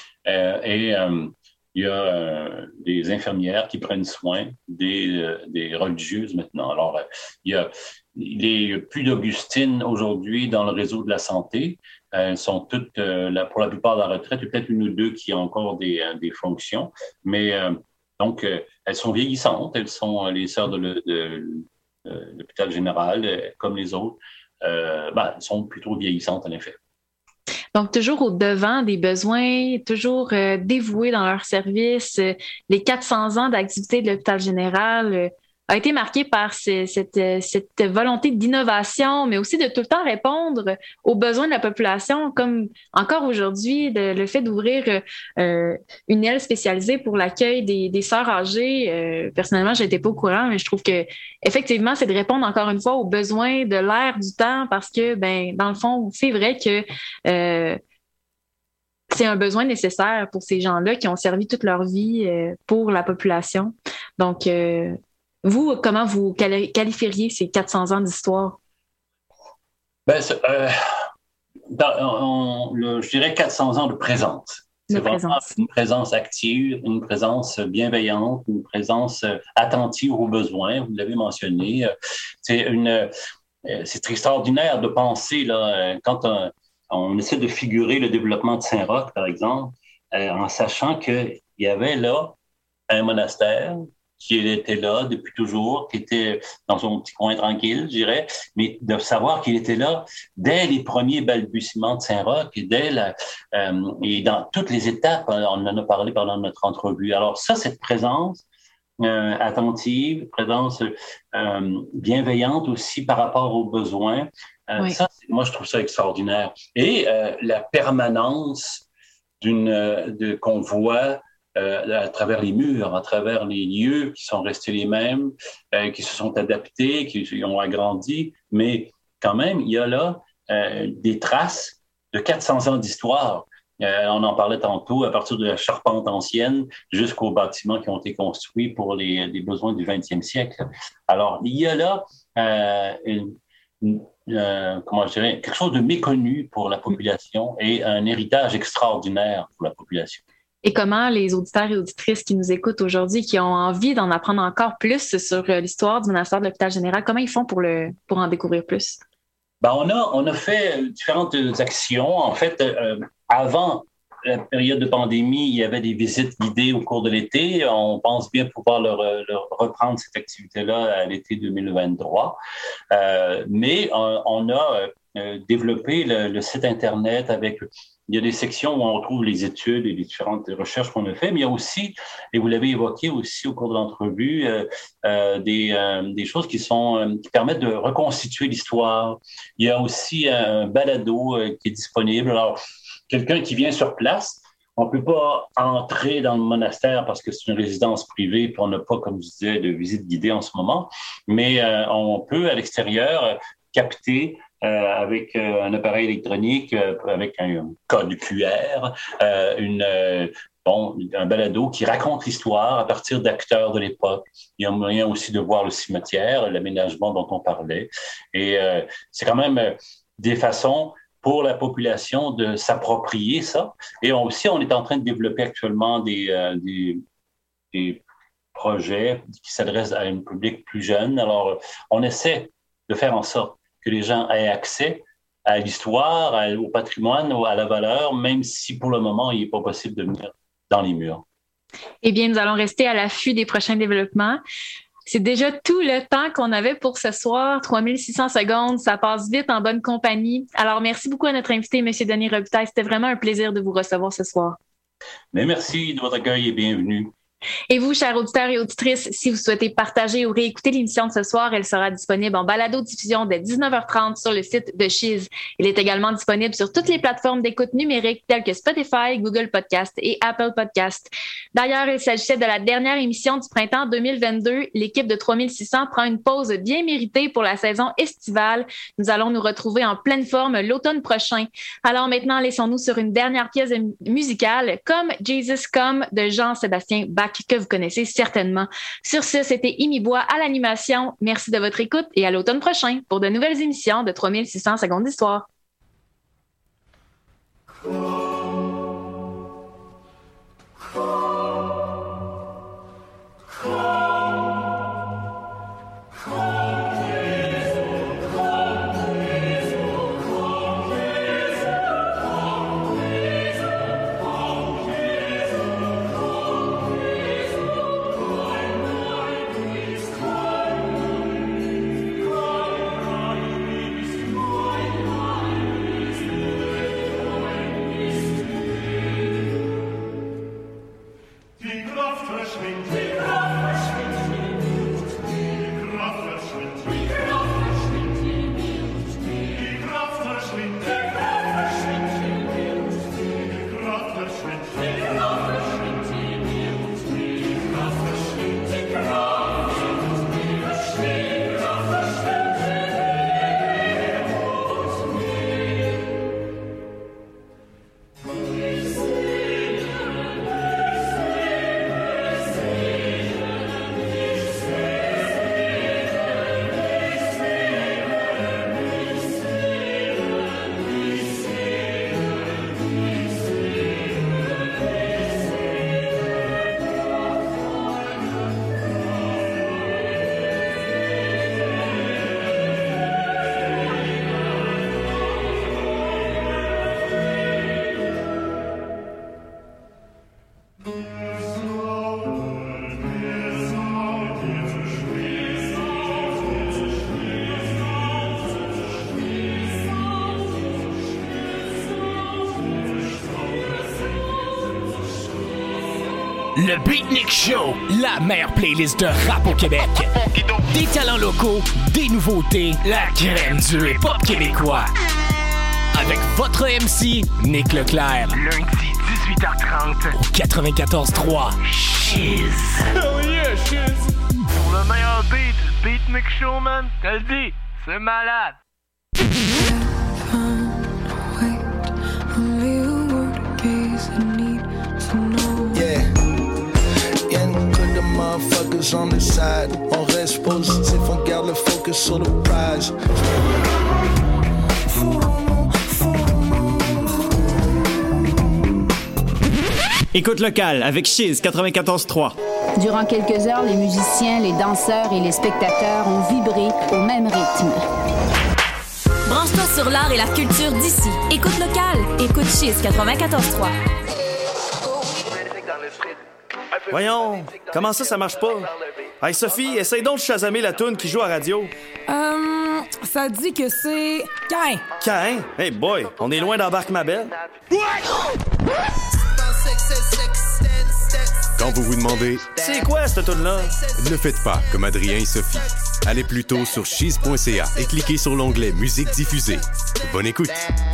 Il y a des infirmières qui prennent soin des religieuses maintenant. Alors, il y a plus d'Augustines aujourd'hui dans le réseau de la santé. Elles sont toutes, pour la plupart, dans la retraite. Il y a peut-être une ou deux qui ont encore des fonctions. Mais donc, elles sont vieillissantes. Elles sont les sœurs de l'hôpital général, comme les autres. Elles sont plutôt vieillissantes, en effet. Donc, toujours au devant des besoins, toujours dévoués dans leur service. Les 400 ans d'activité de l'hôpital général a été marqué par cette volonté d'innovation, mais aussi de tout le temps répondre aux besoins de la population, comme encore aujourd'hui, le fait d'ouvrir une aile spécialisée pour l'accueil des sœurs âgées. Personnellement, je n'étais pas au courant, mais je trouve que effectivement, c'est de répondre encore une fois aux besoins de l'ère du temps, parce que, dans le fond, c'est vrai que c'est un besoin nécessaire pour ces gens-là qui ont servi toute leur vie pour la population. Donc, vous, comment vous qualifieriez ces 400 ans d'histoire? Je dirais 400 ans de présence. C'est vraiment une présence active, une présence bienveillante, une présence attentive aux besoins. Vous l'avez mentionné. C'est extraordinaire de penser, là, quand on essaie de figurer le développement de Saint-Roch, par exemple, en sachant qu'il y avait là un monastère qui était là depuis toujours, qui était dans son petit coin tranquille, je dirais, mais de savoir qu'il était là dès les premiers balbutiements de Saint-Roch et et dans toutes les étapes, on en a parlé pendant notre entrevue. Alors ça, cette présence attentive, présence bienveillante aussi par rapport aux besoins, oui. Ça, moi, je trouve ça extraordinaire. Et la permanence qu'on voit à travers les murs, à travers les lieux qui sont restés les mêmes, qui se sont adaptés, qui ont agrandi, mais quand même, il y a là des traces de 400 ans d'histoire. On en parlait tantôt, à partir de la charpente ancienne jusqu'aux bâtiments qui ont été construits pour les besoins du 20e siècle. Alors, il y a là comment je dirais, quelque chose de méconnu pour la population et un héritage extraordinaire pour la population. Et comment les auditeurs et auditrices qui nous écoutent aujourd'hui, qui ont envie d'en apprendre encore plus sur l'histoire du monastère de l'hôpital général, comment ils font pour en découvrir plus? On a fait différentes actions. En fait, avant la période de pandémie, il y avait des visites guidées au cours de l'été. On pense bien pouvoir reprendre cette activité-là à l'été 2023. Mais on a développé le site Internet avec... Il y a des sections où on retrouve les études et les différentes recherches qu'on a faites, mais il y a aussi, et vous l'avez évoqué aussi au cours de l'entrevue, des choses qui permettent de reconstituer l'histoire. Il y a aussi un balado qui est disponible. Alors, quelqu'un qui vient sur place, on ne peut pas entrer dans le monastère parce que c'est une résidence privée, puis on n'a pas, comme je disais, de visite guidée en ce moment, mais on peut, à l'extérieur, capter avec un appareil électronique, avec un code QR, un balado qui raconte l'histoire à partir d'acteurs de l'époque. Il y a moyen aussi de voir le cimetière, l'aménagement dont on parlait. Et c'est quand même des façons pour la population de s'approprier ça. Et on est en train de développer actuellement des projets qui s'adressent à un public plus jeune. Alors, on essaie de faire en sorte que les gens aient accès à l'histoire, au patrimoine, à la valeur, même si pour le moment, il n'est pas possible de venir dans les murs. Eh bien, nous allons rester à l'affût des prochains développements. C'est déjà tout le temps qu'on avait pour ce soir. 3600 secondes, ça passe vite en bonne compagnie. Alors, merci beaucoup à notre invité, M. Denis Robitaille. C'était vraiment un plaisir de vous recevoir ce soir. Mais merci de votre accueil et bienvenue. Et vous, chers auditeurs et auditrices, si vous souhaitez partager ou réécouter l'émission de ce soir, elle sera disponible en balado-diffusion dès 19h30 sur le site de Chiz. Il est également disponible sur toutes les plateformes d'écoute numérique telles que Spotify, Google Podcast et Apple Podcast. D'ailleurs, il s'agissait de la dernière émission du printemps 2022. L'équipe de 3600 prend une pause bien méritée pour la saison estivale. Nous allons nous retrouver en pleine forme l'automne prochain. Alors maintenant, laissons-nous sur une dernière pièce musicale, comme Jesus Come de Jean-Sébastien Bach, que vous connaissez certainement. Sur ce, c'était Imi Bois à l'animation. Merci de votre écoute et à l'automne prochain pour de nouvelles émissions de 3600 secondes d'histoire. Le Beatnik Show, la meilleure playlist de rap au Québec. Des talents locaux, des nouveautés, la crème du hip-hop québécois. Avec votre MC, Nick Leclerc. Lundi, 18h30. Au 94.3. Chiz. Oh yeah, Chiz. Pour le meilleur beat, le Beatnik Show, man. T'as le dit, c'est malade. Yeah. Motherfuckers on the side. On reste positif, on garde le focus sur le prize. Écoute locale avec Chiz 94.3. Durant quelques heures, les musiciens, les danseurs et les spectateurs ont vibré au même rythme. Branche-toi sur l'art et la culture d'ici. Écoute locale. Écoute Chiz 94.3. Voyons, comment ça marche pas? Hey Sophie, essaye donc de chasamer la toune qui joue à radio. Ça dit que c'est... Caïn. Caïn? Hey boy, on est loin d'embarque ma belle. Quand vous vous demandez c'est quoi cette toune-là? Ne faites pas comme Adrien et Sophie. Allez plutôt sur chiz.ca et cliquez sur l'onglet Musique diffusée. Bonne écoute.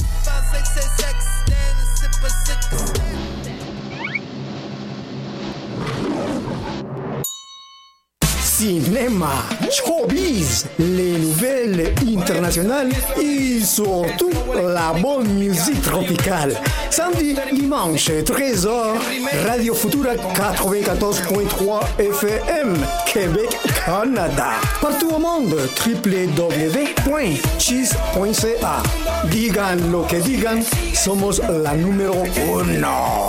Cinéma, showbiz, les nouvelles internationales et surtout la bonne musique tropicale. Samedi, dimanche, 13h, Radio Futura 94.3 FM, Québec, Canada. Partout au monde, www.chiz.ca. Digan lo que digan, somos la número 1.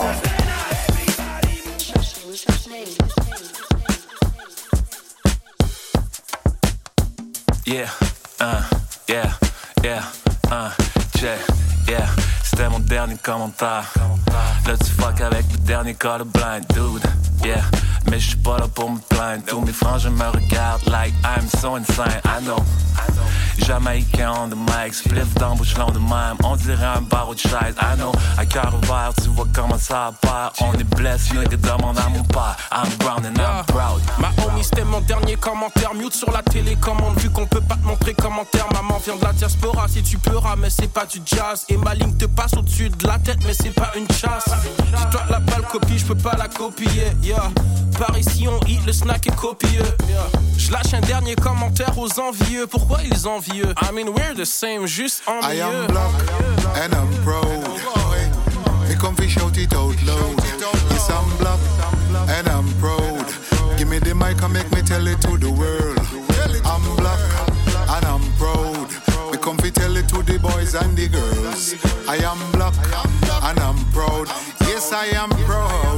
C'était mon dernier commentaire. Là tu fuck avec le dernier colorblind, dude. Yeah, mais j'suis pas là pour me plaindre. Tous mes frangins me regardent like I'm so insane. I know. Jamaïcain on the mic, spliff d'embauche long de même. On dirait un barreau de chaise. I know, à cœur ouvert, tu vois comment ça part. On est blessé, nigga, demande à mon père. I'm brown and I'm proud. Ma homie, c'était mon dernier commentaire. Mute sur la télécommande, vu qu'on peut pas te montrer commentaire. Maman vient de la diaspora, si tu peux mais c'est pas du jazz. Et ma ligne te passe au-dessus de la tête, mais c'est pas une chasse. Si toi la balle copie, j'peux pas la copier. Yeah. Par ici on hit, le snack est copieux. Yeah. J'lâche un dernier commentaire aux envieux. Pourquoi ils envieux? I mean we're the same, juste en mieux. I am black and I'm proud. Me come fi shout it out loud. Yes I'm black and I'm proud. Give me the mic and make me tell it to the world. I'm black and I'm proud. Me come fi tell it to the boys and the girls. I am black and I'm proud. Yes I am proud.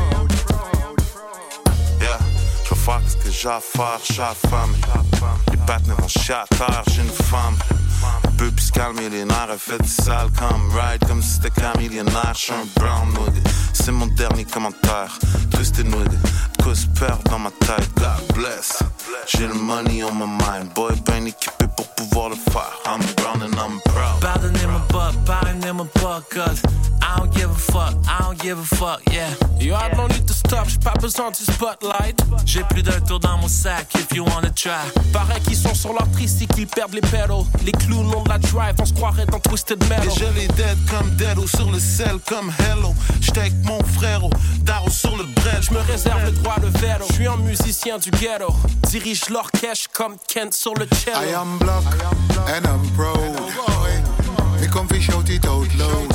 Yeah, je vais faire ce que j'ai à faire, chaque femme. Les partenaires vont chier à terre, j'ai une femme. Un peu plus calme, millénaire, elle fait du sale comme ride, comme si c'était qu'un millionnaire. J'suis un brown nigga, c'est mon dernier commentaire. Twisted nigga, de quoi se perdre dans ma tête. God bless, j'ai le money on my mind. Boy ben équipé pour pouvoir le faire. I'm brown and I'm proud. Pardonnez-moi pas, cause I don't give a fuck, yeah. Yo, I don't need to stop, j'ai pas besoin du spotlight. J'ai plus d'un tour dans mon sac, if you wanna try. Paraît qu'ils sont sur leur tricycle, ils perdent les pedals. Les clous long de la drive, on se croirait dans Twisted Metal. Et je les dead comme Deado sur le sel comme Hello. J'étais avec mon frère Daro sur le bread. J'me réserve le droit, le veto. J'suis un musicien du ghetto. Dirige l'orchestre comme Kent sur le cello. I am black and I'm proud. Me come fi shout it out loud.